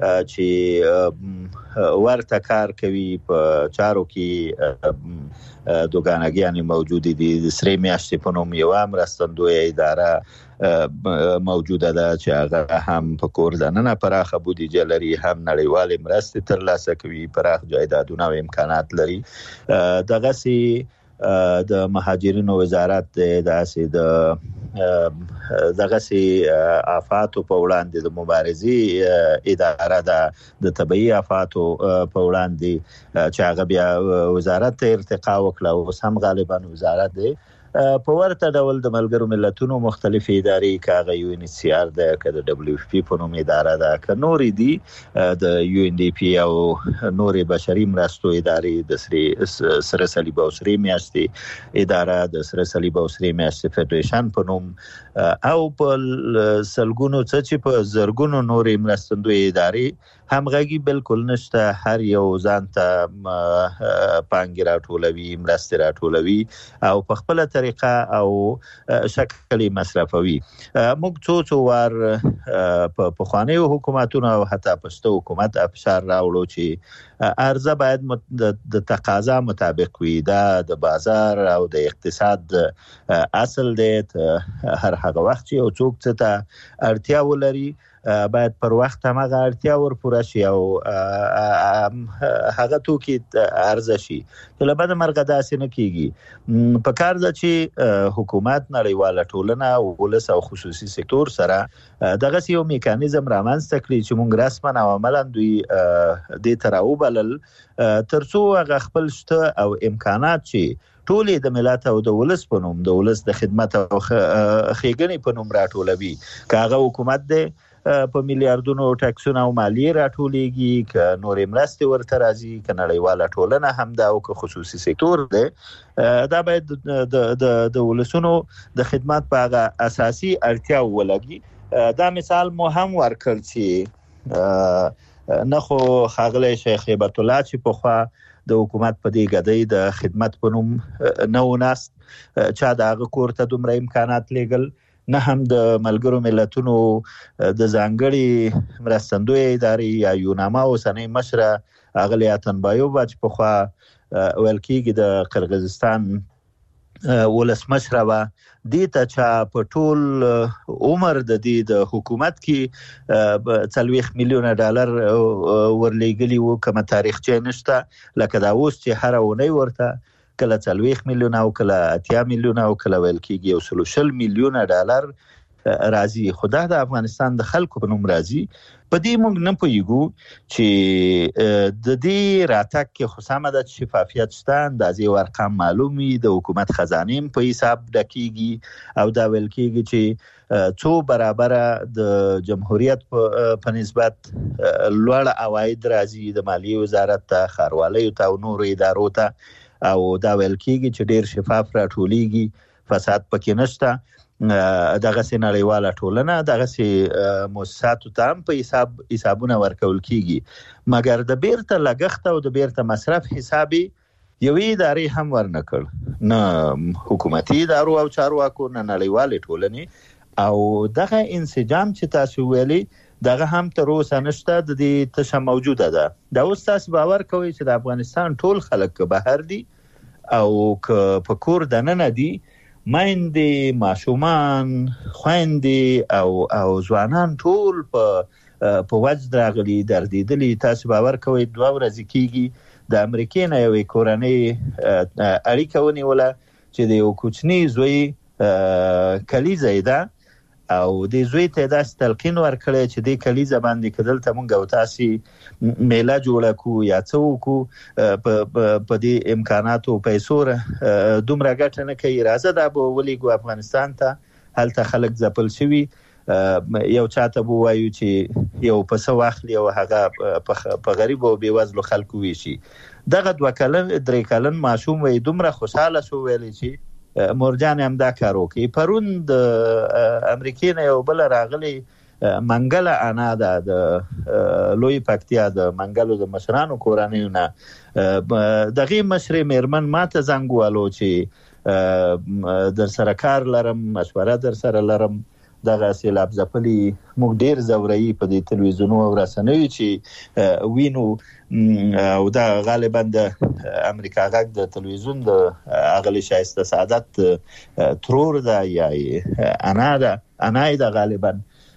چې ورته کار کوي په چارو کې دوګانګیانې موجود دي د سرې میاشتې په نوم یو مرستندوی اداره موجوده ده چې هغه هم په کور دننه پراخه بودیجه لري هم نړیوالې مرستې ترلاسه کوي پراخ جایدادونه او امکانات لري دغه سي د مهاجرینو وزارت داسې د دغه سي آفاتو په وړاندې د مبارزې اداره ده د طبيعي آفاتو په وړاندې چې هغه بیا وزارت ته ارتقا وکړه او هم غالبا وزارت دی په ورته ډول د ملګرو ملتونو مختلفې ادارې کاغه یو ان سی آر ده که د دبليو اف پی په نوم اداره ده که نورې دي د یو ان ډي پی او نورې بشري مرستو ادارې د سری سره صلیب او سری میاشتې اداره د سره صلیب او سری میاشتې فدریشن په نوم او په سلګونو څه چې په زرګونو نورې مرستندوی ادارې همغږي بالکل نشته هر یو ځان ته پانګې راټولوي مرستې راټولوي او په خپله طریقه او شکل مصرفوي موږ څو څو وار په پخوانیو حکومتونو او حتی پښتو حکومت افشار راوړو چې عرضه باید د تقاضا مطابق وي دا د بازار او د اقتصاد اصل دی هر هغه وخت چې یو څوک څه ته اړتیا ولري باید پر وخت هغه اړتیا ور پوره شي او هغه توکي عرضه شي له بده مرغه داسې نه کیږي په کار ده چې حکومت نړیواله ټولنه او ولس او خصوصي سکتور سره دغه یو میکانیزم رامنځته کړي چې موږ رسما او عملاً دوی د تراو بلل ترڅو هغه خپل شته او امکانات چې ټولې د ملت او د ولس په نوم د ولس د خدمت او خېګنې په نوم راټولوي کاغه حکومت دی په میلیارډونو ټاکسونه او مالیه راټولېږي ک نورې مرستې ورته راځي ک نړیواله ټولنه هم دا او ک خصوصي سکتور دی دا باید د د د ولسونو د خدمات په هغه اساسي اړتیا ولګي دا مثال مو هم ورکړ چې نه خو خاغله شیخ هیبت الله چې په خوا د حکومت په دې غدې د خدمت په نوم نه وناست چا دغه کورته دومره امکانات لګل نه هم د ملګرو ملتونو د ځانګړي مرستندوی ادارې یا یوناما اوسنۍ مشره اغلی اتنبایوف چې په خوا ویل کېږي د قرغیزستان ولسمشره و دې ته چې په ټول عمر د دې د حکومت کې څلوېښت میلیونه ډالر ورلېږلي وو کومه تاریخچه نشته لکه دا اوس چې هر اونۍ ورته کله څلوېښت میلیونه او کله اتیا میلیونه او کله ویل کېږي یو سل شل میلیونه ډالر راځي خدا د افغانستان د خلکو په نوم راځي په دې موږ نه پوهیږو چې د دې راتګ کې خو سمه ده شفافیت شته اندازې ورقم معلومي د حکومت خزانې په حساب ډکېږي او دا ویل کېږي چې څو برابره د جمهوریت په نسبت لوړ عواید راځي د مالیې وزارت ته ښاروالۍ ته او نورو ادارو ته او دا ویل کېږي چې ډیر شفاف راټولېږي فساد پکې نشته دغه سي نړیواله ټولنه دغه سي مؤسساتو ته هم په حساب حسابونه ورکول کېږي مګر د بیرته لګښت او د بیرته مصرف حسابي یوې ادارې هم ورنکړ نه حکومتي ادارو او چارواکو نه نړیواله ټولنه او دغه انسجام چې تاسو ویلي دغه هم تر اوسه نشته د دې تشه موجوده ده دا اوس تاسو باور کوئ چې د افغانستان ټول خلک بهر دي او که په کور دننه دي مایندې ماشومان خويندې او او ځوانان ټول په په وجد راغلي دردېدلي تاسو باور کوئ دوه ورځې کېږي د امریکې نه یوې کورنۍ اړیکه ونیوله چې د یو کوچني زوی کلیزه ده او د زوی ته داس تلقین ورکړي چې د کلیزه باندې کدل ته مونږ او تاسو میله جوړه کو یا څو کو په دې امکاناتو پیسو دومره ګټه نه کوي. راځه دا به ولېګو افغانستان ته، هلته خلک ځپل شوي، یو چاته بو وایو چې یو پسه واخلي او هغه په غریب او بیوزلو خلکو ویشي. دغه دوه کلن درې کلن ماشوم وي دومره خوشاله شو ویلي چې مورجان هم دا کار وکړي. پرون د امریکای نه یو بل راغلی منګله انا د لوی پکتیا د منګلو د مشرانو کورانیو نه دغه مشر میرمن ماته زنګ والو چې در سره کار لرم، مشوره در سره لرم. دغه سیلاب ځپلي موږ ډیر زوري په دې تلویزیونو او رسنیو چې وینو، او دا غالبا د امریکا غږ د تلویزیون د اغلی شایسته سعادت ترور دا یا انا دا انا دا غالبا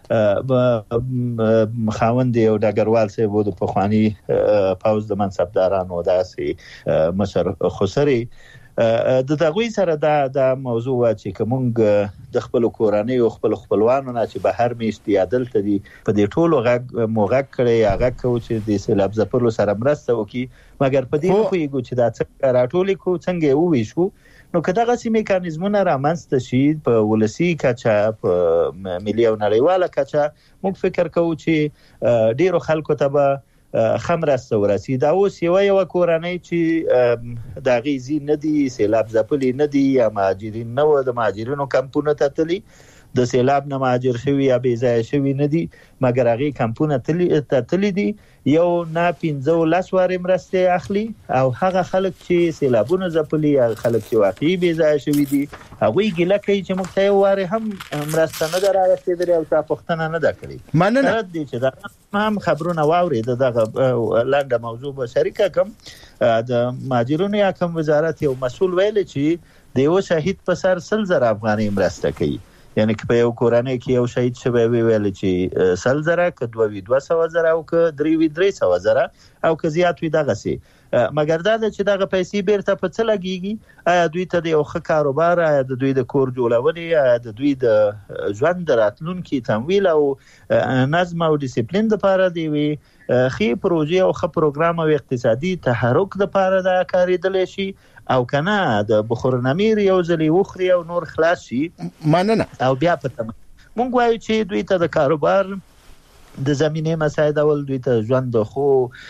خاوند یو ډګروال صاحب د پخوانی پاوز د منصبدارانو داسې مشر خسري د دغوی سره دا د موضوع چې کومګ د خپل کوراني او خپل خپلوانو نه چې بهر میشتي عدالت دي په دې ټولو غږ موغک کړي هغه کو چې د سیلاب ځپلو سره مرسته وکي، مګر په دې خو یو چې دا څنګه راټولې کو څنګه وویشو. نو کداغه سي میکانیزمونه رامنځته شي په ولسی کچا په ملي او نړیواله کچا، موږ فکر کوو چې ډیرو خلکو ته به خمرسته ورسي. دا اوس یو یو کورنۍ چې د غیزي ندي سیلاب ځپلي ندي یا مهاجرین نو د مهاجرینو کمپونه ته تلي، د سیلاب نه مهاجر شوی یا بې ځای شوی ندي، مګر هغه کمپونه تلي ته تلي دي یو نه پنځه لاس واره مرسته اخلي، او هغه خلک چې سیلابونه ځپلي یا خلک چې واقعي بې ځای شوی دي هغه ګیله کوي چې موږ ته واره هم مرسته نه درارسېدلې او تاسو پښتنه نه دا کړی. مننه دي چې دا هم خبرونه واوري دغه لاندې موضوع به شریکه کوم. د مهاجرونو یا کوم وزارت یو مسول ویل چې د یو شهید په سر سل زره افغاني مرسته کوي، یعنی که په یو کورنۍ کې یو شهید شوی ویل چې سل زره که دوه وی دوه سوه زره او که درې وی درې سوه زره او که زیات وي دغه سي، مګر دا چې دغه پیسې بیرته په څه لګيږي؟ آیا دوی ته د یو ښه کاروبار، آیا د دوی د کور جوړونې، آیا د دوی د ژوند راتلونکي تمویل او نظم او ډیسپلین لپاره دی وي خې پروژې او ښه پروګرام او اقتصادي تحرک لپاره دا کاریدل شي، او کنه د بخورنامیر یو ځلی وخري او نور خلاص شي؟ مننه. او بیا پته مونږ وایو چې دوی ته د کاروبار د زمینه مساعده ول، دوی ته ژوند خو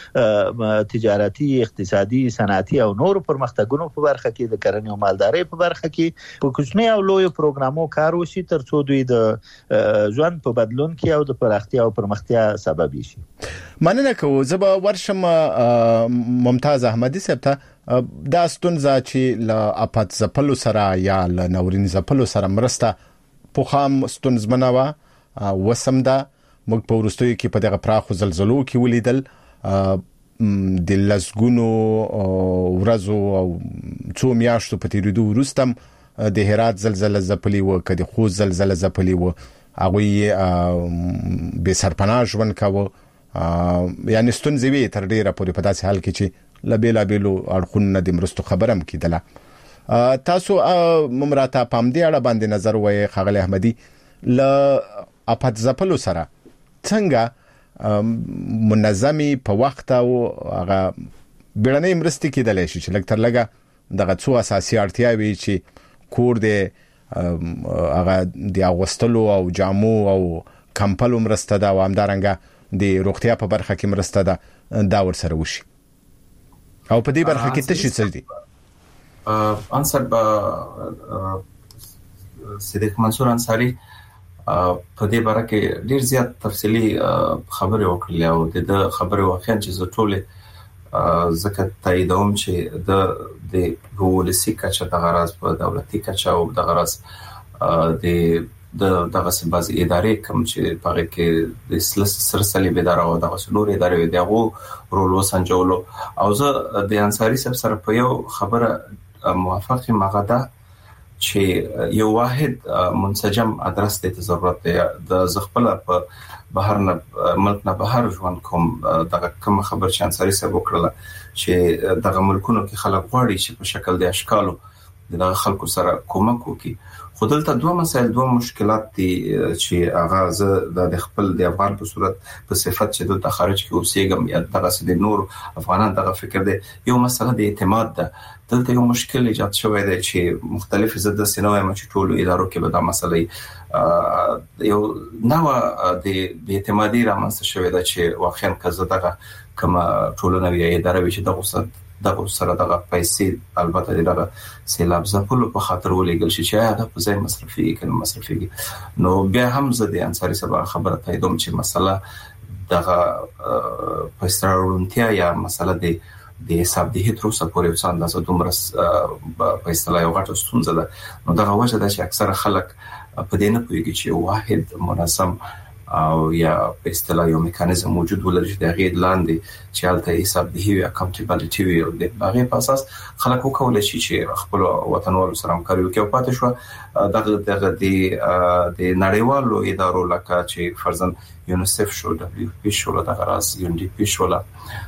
تجارتي، اقتصادي، صنعتي او نور پرمختګونو په برخه کې د کرنې او مالدارۍ په برخه کې په کوچنی او لوی پروګرامو کار وشي ترڅو دوی د ژوند په بدلون کې او د پراختیا او پرمختیا سبب شي. مننه کوم. زه به ورشم ممتاز احمدي صاحب ته. دا ستونزه چې ل اپات زپلو سره یا ل نورین زپلو سره مرسته په خام ستونزمنه وا وسم ده. موږ په ورستوي کې په دغه پراخو زلزلو کې ولیدل د لسګونو ورځو او څو میاشتو په تیریدو وروسته د هرات زلزلہ زپلی و، کدي خو زلزلہ زپلی و، هغه به سرپناه ژوند کاوه. یعنی ستونزې وی تر ډیره پورې په داسې حال کې چې لبیلا بیلو اړخونه د مرستو خبرم کیدله. تاسو ممراته پام دی اړه باندې نظر وای خغل احمدي ل اپات زپلو سره څنګه منظمي په وخت او هغه بیړنۍ مرستې کیدلې شي چې لکتر لګه دغه څو اساسي اړتیاوي چې کور دی هغه د اغوستلو او جامو او کمپلو مرسته دا و همدارنګه د روغتیا په برخه کې مرسته ده دا ور سره وشي او په دې برخه کې تشې څه دي؟ انصر با صدیق منصور انصاری په دې باره کې ډیر زیات تفصیلی خبرې وکړلې او د خبرې واقعا چې زه ټولې زکه تاییدوم چې د د ولسی کچا د غرض په دولتي کچا او د غرض د د دغه سباز ادارې کوم چې په کې د سلسله اداره او د نور ادارې دغه رول وسنجولو او زه د انصاری سب سره په یو خبره موافق مغدا چې یو واحد منسجم ادرس ته ضرورت دی د زغپل په بهر نه ملک نه بهر ژوند کوم دغه کوم خبر چې انصاری سب وکړه چې دغه ملکونو کې خلک غواړي چې په شکل د اشکالو د خلکو سره کومک وکړي خو دلته دوه مسایل دوه مشکلات دي چې هغه زه د خپل د افغان په صورت په صفت چې د خارج کې اوسېږم یا دغه سید نور افغانان دغه فکر دی یو مسله د اعتماد ده. دلته یو مشکل ایجاد شوی دی چې مختلف زده سينوي چې ټول ادارو کې به دا مسله یو نو د اعتمادي رامنځته شوی دی چې واقعا کزه دغه کما ټولنه وی اداره وی چې دغه دغه سره دغه پیسې البته دغه سیلاب زپلو په خاطر ولېګل شي چې دا په ځای مصرفي کنه مصرفي نو بیا هم زه د انصاري سبا خبره تاییدوم چې مسله دغه پېسترونتیا یا مسله د د حساب د هیترو سپورې وسان د دومره په اصطلاح یو غټه ستونزه ده. نو دغه وجه ده چې اکثره خلک په دې نه پوهیږي چې واحد منظم او یا په اصطلاح یو میکانیزم موجود ولري چې د غیر لاندې چې الته حساب دی وی اکاونټیبিলিټی وی او د هغه په اساس خلک وکولای شي چې خپل وطنوالو سره همکاري وکړي او پاتې شو دغه دغه د نړیوالو ادارو لکه چې فرضاً یونیسف شو دبليو پی شو دغه راز یون ډي پی شو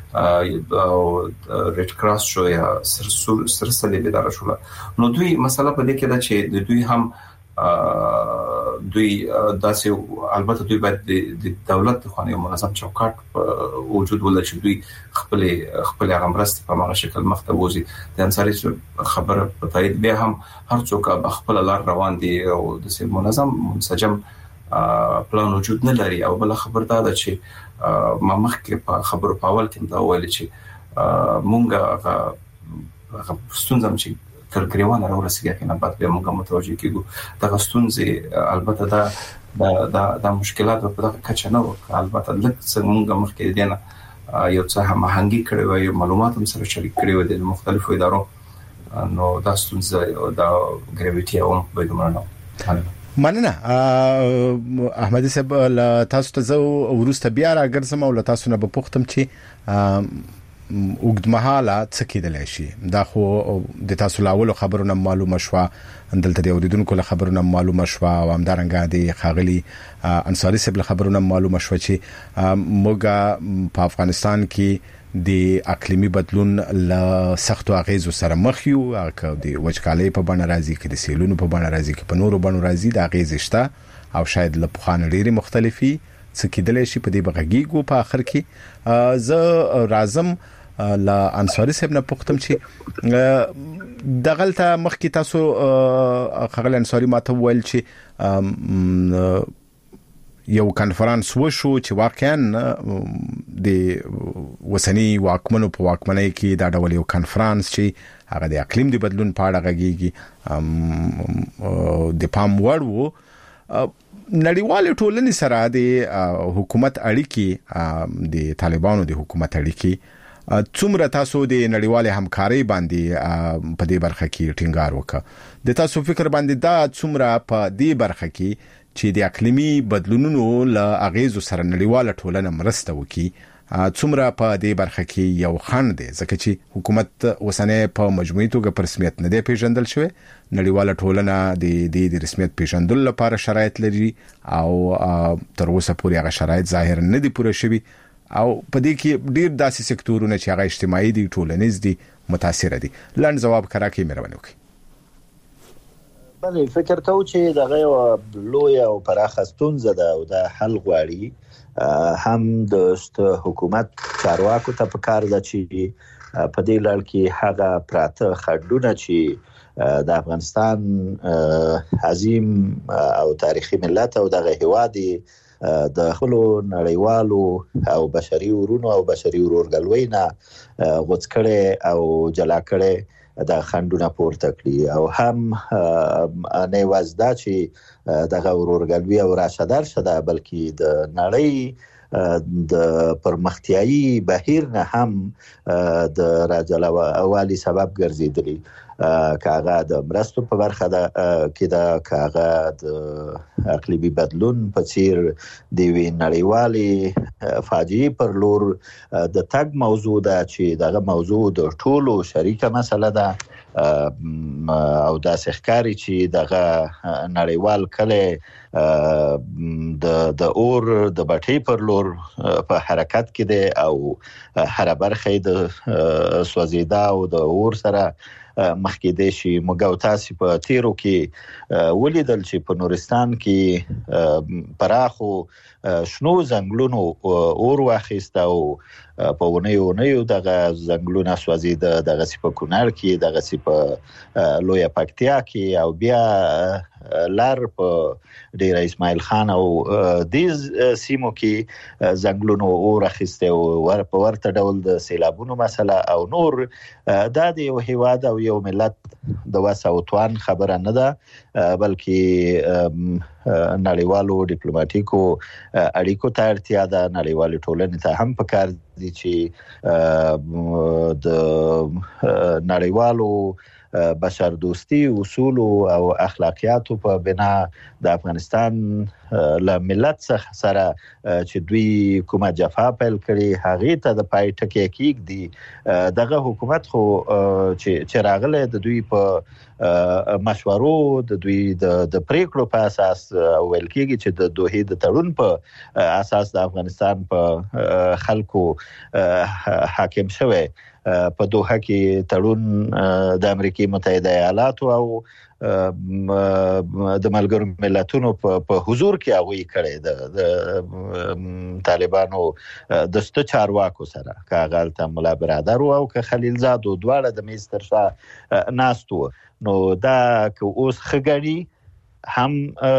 او ریډ کراس شو یا سر سرسلې اداره شو. نو دوی مسله په دې کې ده چې د دوی هم دوی داسې البته دوی باید د دولت خو نه منظم چوکاټ وجود ولري چې دوی خپل خپل غمرست په ماغه شکل مخته وځي. د انصاري خبره په تایید به هم هر څوک په خپل لار روان دي او د منظم منسجم پلان وجود نه لري. او بل خبردار ده چې ما مخکې په خبرو په اول کې دا ویل چې مونږه هغه ستونزم چې تر ګریوانه راورسیږي کنه بعد به موږ متوجه کیږو د غستونځي البته دا د د د مشکلات په دغه کچه نه وکړه. البته لکه څنګه موږ مخکې دینه یو څه هم هنګي کړي وي معلومات هم سره شریک کړي وي د مختلفو ادارو نو دا ستونزه او دا ګریویټي او په دومره نه مننه. احمدي صاحب تاسو ته زه ورسته بیا راګرځم او تاسو نه به پوښتم چې وګدمحاله څه کېدلی شي. دا خو د تاسو لاولو خبرونه معلومه شوه دلته د اوریدونکو له خبرونه معلومه شوه او همدارنګه د خاغلی انصاري صاحب له خبرونه معلومه شوه چې موږ په افغانستان کې د اقلیمي بدلون له سختو اغیزو سره مخ یو او د وچکالۍ په بڼه راځي کې د سیلونو په بڼه راځي کې په نورو بڼو راځي د اغیز شته او شاید له پخوانه ډېری مختلفي څه کېدلی شي په دې بغږیږو. په اخر کې زه رازم لا انصاري صاحب نه پوښتم چې دغلته مخکې تاسو خغل انصاري ماته ویل چې یو کانفرنس وشو چې واقعا د وسنی واکمنو په واکمنۍ کې دا ډول یو کانفرنس چې هغه د اقلیم د بدلون په اړه غږیږي د پام وړ وو. نړیوال ټولنې سره د حکومت اړیکې د طالبانو د حکومت اړیکې څومره تاسو د نړیوال همکاري باندې په دې برخه کې ټینګار وکړه. د تاسو فکر باندې دا څومره په دې برخه کې چې د اقلیمي بدلونونو له اغیزو سره نړیواله ټولنه مرسته وکړي څومره په دې برخه کې یو خنډ دی ځکه چې حکومت اوسنۍ په مجموعي توګه په رسمیت نه دی پیژندل شوی. نړیواله ټولنه د د رسمیت پیژندلو لپاره شرایط لري او تر اوسه پورې هغه شرایط ظاهر نه دي پوره شوي او په دې کې ډیر داسې سکتورونه چې هغه اجتماعي دي ټولنیز دي متاثر دي. لاند جواب کراکي مهرباني وکړئ. بلې فکر کوم چې دغه یو لوی او پراخه ستونزه ده او د حل غواړي هم د حکومت چارواکو ته پکار ده چې په دې لړ کې هغه پراته خډونه چې د افغانستان عظیم او تاریخي ملت او دغه هوادي د خپل نړیوالو او بشري ورونو او بشري ورورګلوي نه غوڅکړي او جلا کړي د خندونه پورته کړی او هم نه وازدا چې دغه ورورګلوي او راشدار شده بلکې د نړۍ د پرمختیايي بهیر نه هم د راجلو اوالي سبب ګرځیدلی. کاغه د مرستو په برخه ده کې دا کاغه د اقلیمي بدلون په څیر د وی نړیوالي فاجعه پر لور د تګ موضوع ده چې دغه موضوع د ټولو شریکه مسله ده او دا ښکاری چې دغه نړیوال کله د د اور د بټۍ پر لور په حرکت کې ده او هر برخه د سوځیدا او د اور سره مخکې د شي موږ تاسو په تیرو کې ولیدل چې په نورستان کې پراخو شنو ځنګلونو اور واخیسته او په ونیو ونیو دغه ځنګلونه سوځید دغه په کونړ کې دغه په لویه پکتیا کې او بیا لار په ډیر اسماعیل خان او د سیمو کې ځنګلونو اور اخیسته او ور په ورته ډول د سیلابونو مسله او نور د یو هیواد او یو ملت د وسه او توان خبره نه ده بلکې نړیوالو ډیپلوماټیکو اړیکو ته اړتیا ده نړیوالې ټولنې ته هم پکار دي چې د نړیوالو بشر دوستی اصول او اخلاقیاتو په بنا د افغانستان له ملت سره چې دوی کومه جفا پیل کړي هغه ته د پای ټکی کېږي دغه حکومت خو چې راغله د دوی په مشورو د دوی د پریکړو په اساس ویل کېږي چې د دوه د تړون په اساس د افغانستان په خلکو حاکم شوی په دوحه کې تړون د امریکای متحده ایالاتو او د ملګرو ملتونو په حضور کې هغه کړي د طالبانو د ست چارواکو سره کاغالته مولا برادر او ک خلیل زاد او دواړه د میسترشا ناستو نو دا که اوس خګړی هم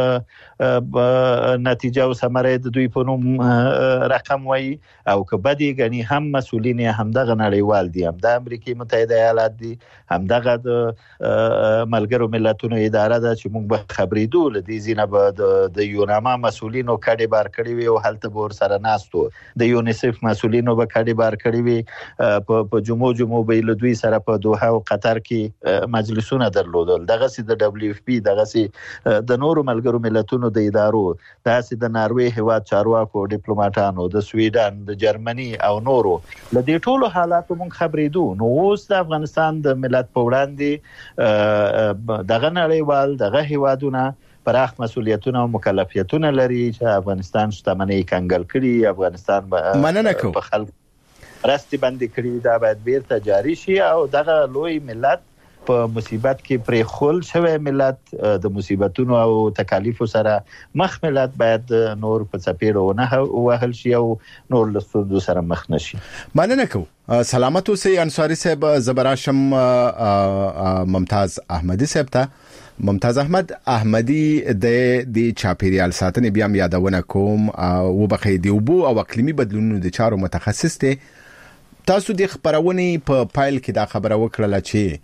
نتیجه او ثمره د دوی په نوم رقم وای او که بدی غني هم مسؤلین هم دغه نړیوال دي هم د امریکای متحده ایالات دي هم دغه د ملګرو ملتونو اداره ده چې موږ به خبرېدو لدی زینه به د یوناما مسؤلینو کډي بار کړی وي او هلته بور سره ناستو د یونیسف مسؤلینو به کډي بار کړی وي په جمعو جمعو به لدوی سره په دوحه او قطر کې مجلسونه درلودل دغه سي د دبليو اف پی دغه سي د نورو ملګرو ملتونو د ادارو داسې د ناروې هیواد چارواکو ډیپلوماټانو د سویډن د جرمني او نورو لدې ټولو حالاتو مونږ خبرېدو نو اوس د افغانستان د ملت په وړاندې دغه نړیوال دغه هیوادونه پراخ مسؤلیتونه او مکلفیتونه لري چې افغانستان شتمنۍ کنګل کړي افغانستان مننه کوم په خلک راستی باندې کړي دا باید بیرته جاری شي او دغه لوی ملت په مصیبت کې پرې خول شوی ملت د مصیبتونو او تکالیفو سره مخ ملت باید نور په چپیړو نه وهل شي او نور له ستونزو سره مخ نشي مننه کوم سلامت اوسئ انصاری صاحب زبراشم ممتاز احمدی صاحب ته ممتاز احمد احمدی د د چاپیریال ساتنې بیا یادونه کوم او بقې دی وبو او اقلیمي بدلونونو د چارو متخصص ته تاسو د خبرونه په فایل کې دا خبره وکړه چې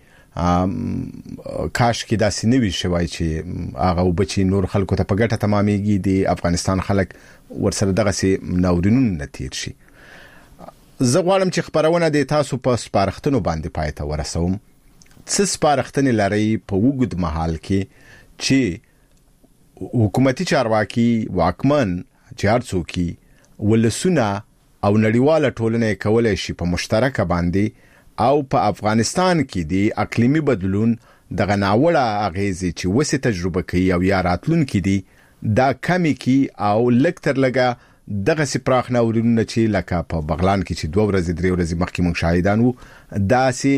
کاش کې دا سینوي شوی چې هغه وبچی نور خلکو ته په ګټه تمامېږي د افغانستان خلک ورسره دغه سي ناورینون نتیر شي زه غواړم چې خبرونه د تاسو په سپارښتنو باندې پاتې ورسوم څه سپارښتنې لري په وګد محل کې چې حکومتي چارواکي واکمن چارڅوکي ولسونه او نړیواله ټولنه کولای شي په مشترکه باندې او په افغانستان کې دی اقلیمي بدلون دغه ناوړه اغیزې چې وسه تجربه کوي او یا راتلون کې دي دا کمی کی او لکتر لګه دغه سپراخ ناورینونه چې لکه په بغلان کې چې دوه ورځې درې ورځې مخکې مونږ شاهدان وو دا سي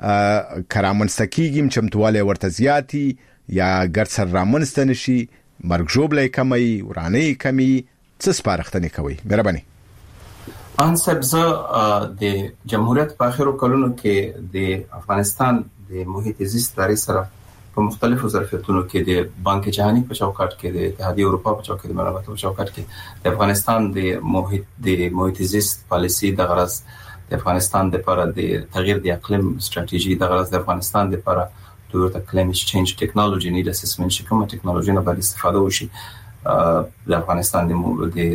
کرامنستکیږم چمتواله ورته زیاتی یا ګرځر رامنستن شي مرګ جوړلې کمی ورانه کمی څه سپارښتنه کوي مهرباني ان سبزه د جمهوریت په اخرو کلونو کې د افغانستان د محیط زیست ادارې سره په مختلفو ظرفیتونو کې د بانک جهانی په چوکاټ کې د اتحادیه اروپا په چوکاټ کې د ملاتړ په چوکاټ کې د افغانستان د محیط د محیط زیست پالیسی د غرض د افغانستان د لپاره د تغییر د اقلیم استراتیژي د غرض د افغانستان د لپاره د کلایمټ چینج ټیکنالوژي نیډ اسسمنت چې کومه ټیکنالوژي نه باید استفاده وشي د افغانستان د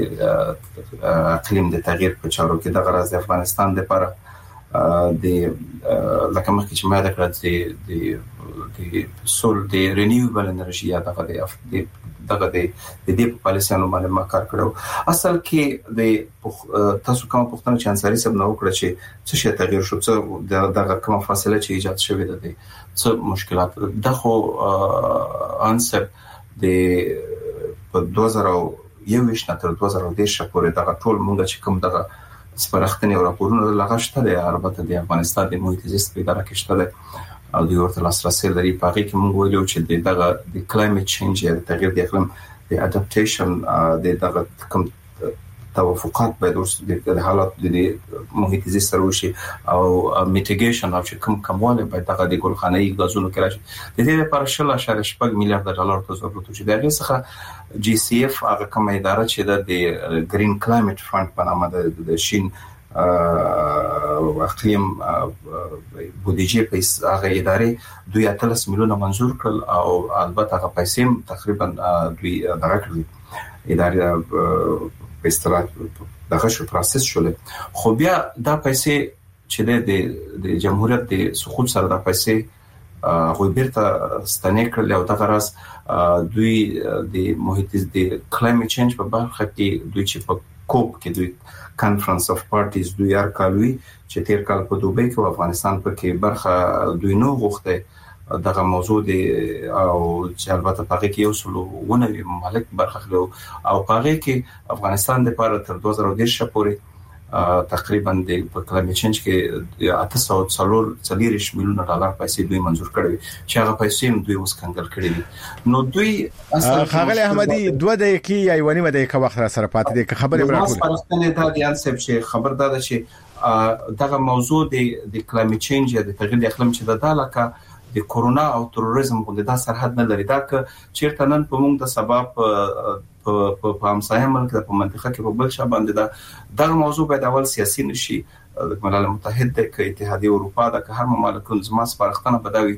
اقلیم د تغییر په چارو کې د غرض د افغانستان د لپاره د لکه مخکې چې ما د کړه د د سول د رینیوبل انرژي یا دغه د دغه د دې په پالیسیانو باندې ما کار کړو اصل کې د تاسو کوم پوښتنه چې انصاری صاحب نو کړ چې څه شي تغییر شو څه دغه کومه فاصله چې ایجاد شوې ده څه مشکلات دغه انسر د په دوه زره یو نه تر دوه زره دېرش پورې دغه ټول مونږ چې کوم دغه سپارښتنې او راپورونه لغښته دي البته د افغانستان د محیط زیست په اداره کې شته او د ورته لاسرسي لري. په هغه کې موږ ویلو چې دغه د کلایمټ چینج یا تغیر د اقلیم د اډاپټیشن د دغه کوم توافقات باید د حالات د محیط زیست سره وشي او میټیګیشن او کوم کمواله باید دغه د ګلخانه‌ای غازونو کې راشي. د دې لپاره شل اشاریه شپږ میلیارډ ډالر ته ضرورت وشي. دغه څخه جی سی اف هغه کوم اداره چې د گرین کلایمټ فند په نامه د شین اقلیم بودیجه په هغه ادارې دوی اتلس میلیونه منزور کړل او البته هغه پیسې تقریبا دوی دغه کړل ادارې په استرات دغه شو پروسس شول. خو بیا دا پیسې چې د د جمهوریت د سقوط سره د پیسې غوي بیرته ستنې کړل او دغه راس دوی د محیط د کلایمټ چینج په برخه کې دوی چې په کوپ کې دوی کانفرنس اف پارټیز دوی هر کال وی چې تیر کال په دوبۍ کې او افغانستان په کې برخه دوی نو غوښته دغه موضوع دی او چې البته په کې یو سلو ونوي مملک برخه خلو او په کې افغانستان د لپاره تر دوه زره دېرش پورې تقریبا د کلایمټ چینج کې اته سوه څلور میلیونه ډالر پیسې دوی منزور کړې چې هغه پیسې دوی اوس کنګل کړې. نو دوی خاغلی احمدي دوه دقیقې یا یو نیمه دقیقه وخت را سره پاتې دي که خبرې راکول پرستنه دا د انسب چې خبر ده چې دغه موضوع د د کلایمټ چینج یا د تغیر د اقلیم چې د دالکه د کورونا او تروریزم غوډه د سرحد نه لري. دا ک چیرته نن په موږ د سبب په په همسایه ملک په منطقه کې په بل شابه باندې دا دغه موضوع باید اول سیاسي نشي. د ملل متحد د اتحادیه اروپا د هر مملکت زما سپارښتنه بدوي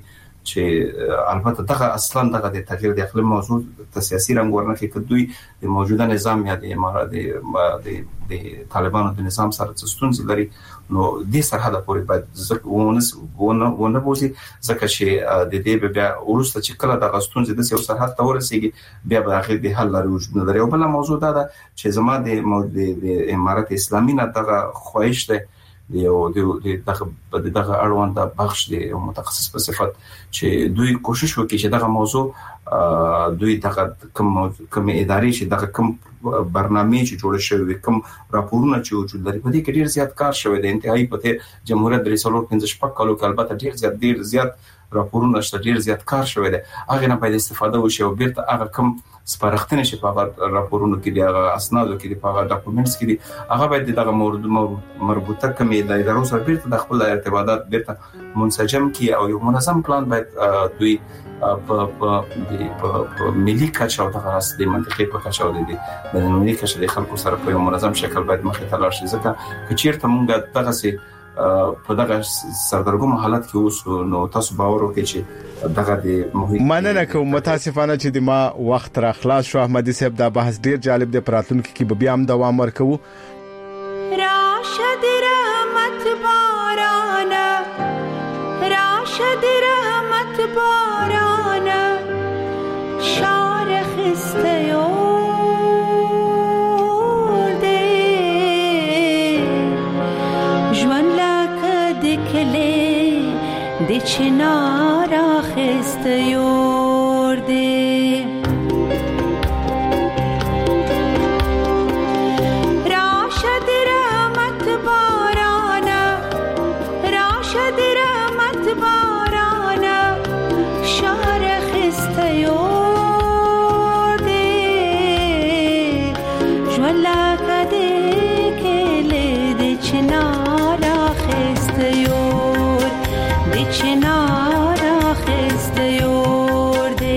چې البته دغه اصلا دغه د تغیر د اقلیم موضوع د سیاسي رنګ ورنکه کدوې د موجوده نظام یا د امارات د د طالبانو د نظام سره ستونزې لري. نو د سرحد پورې باید ځکه ونه ونه بوزي ځکه چې د دې بیا ورسته چې کله د غستونځ د سیاسي سرحد ته ورسیږي بیا به هغه د حل لري وجود لري. او بل موضوع دا ده چې زما د د امارات اسلامي نه دغه خواهش ده یو د دغه دغه اړوند د بخش د متخصص په صفت چې دوی کوشش وکړي چې دغه موضوع دوی دغه کوم کوم ادارې چې دغه کوم برنامه چې جوړ شوی کوم راپورونه چې وجود لري په دې کې ډیر زیات کار شوی دی. انتهایی په جمهوریت د رسالو پنځه شپږ کالو کې البته ډیر زیات ډیر زیات راپورونه شته ډیر زیات کار شوی دی. هغه نه باید استفاده وشي او بیرته هغه کوم سپارښتنې چې په راپورونو کې دی هغه اسنادو کې دی په هغه ډاکومېنټس کې دی هغه باید دغه موضوع مربوطه کوم د ادارو سره بیرته د خپل ارتباطات بیرته منسجم کړي او یو منظم پلان باید دوی په په په ملي کچه او دغه راس د منطقې په کچه او د د ملي کچه د خلکو سره په منظم شکل باید مخې ته لاړ شي. ځکه چې چیرته مونږ دغه سي په دغه سردرګم حالت کې اوس نو تاسو باور وکړئ چې دغه د محیط مننه کوم متاسفانه چې د ما وخت را خلاص شو. احمدي صاحب دا بحث ډیر جالب دی پراتونکو کې به بیا هم دوام ورکوو. راشد رحمت باران راشد رحمت باران شار خسته د چنار اخست یورده راشد رحمت باران راشد رحمت باران شهر خست یورده جولا کده کله د چنار اخست یور د چنار اخست یورده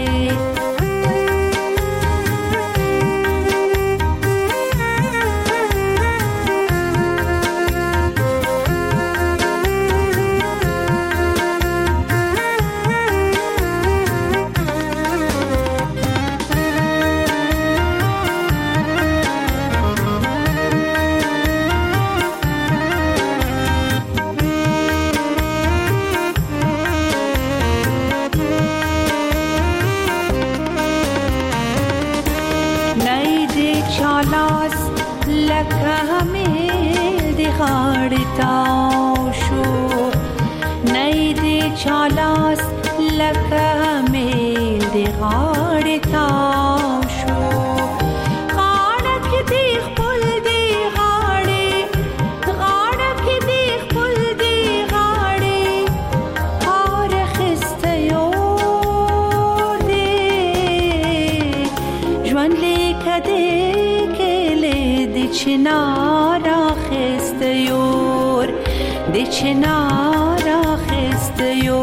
چالاس لکه میل دی غاړې تاو شو غاړه کې دی خپل دی غاړې غاړه کې دی خپل دی غاړې هار چنار آخسته و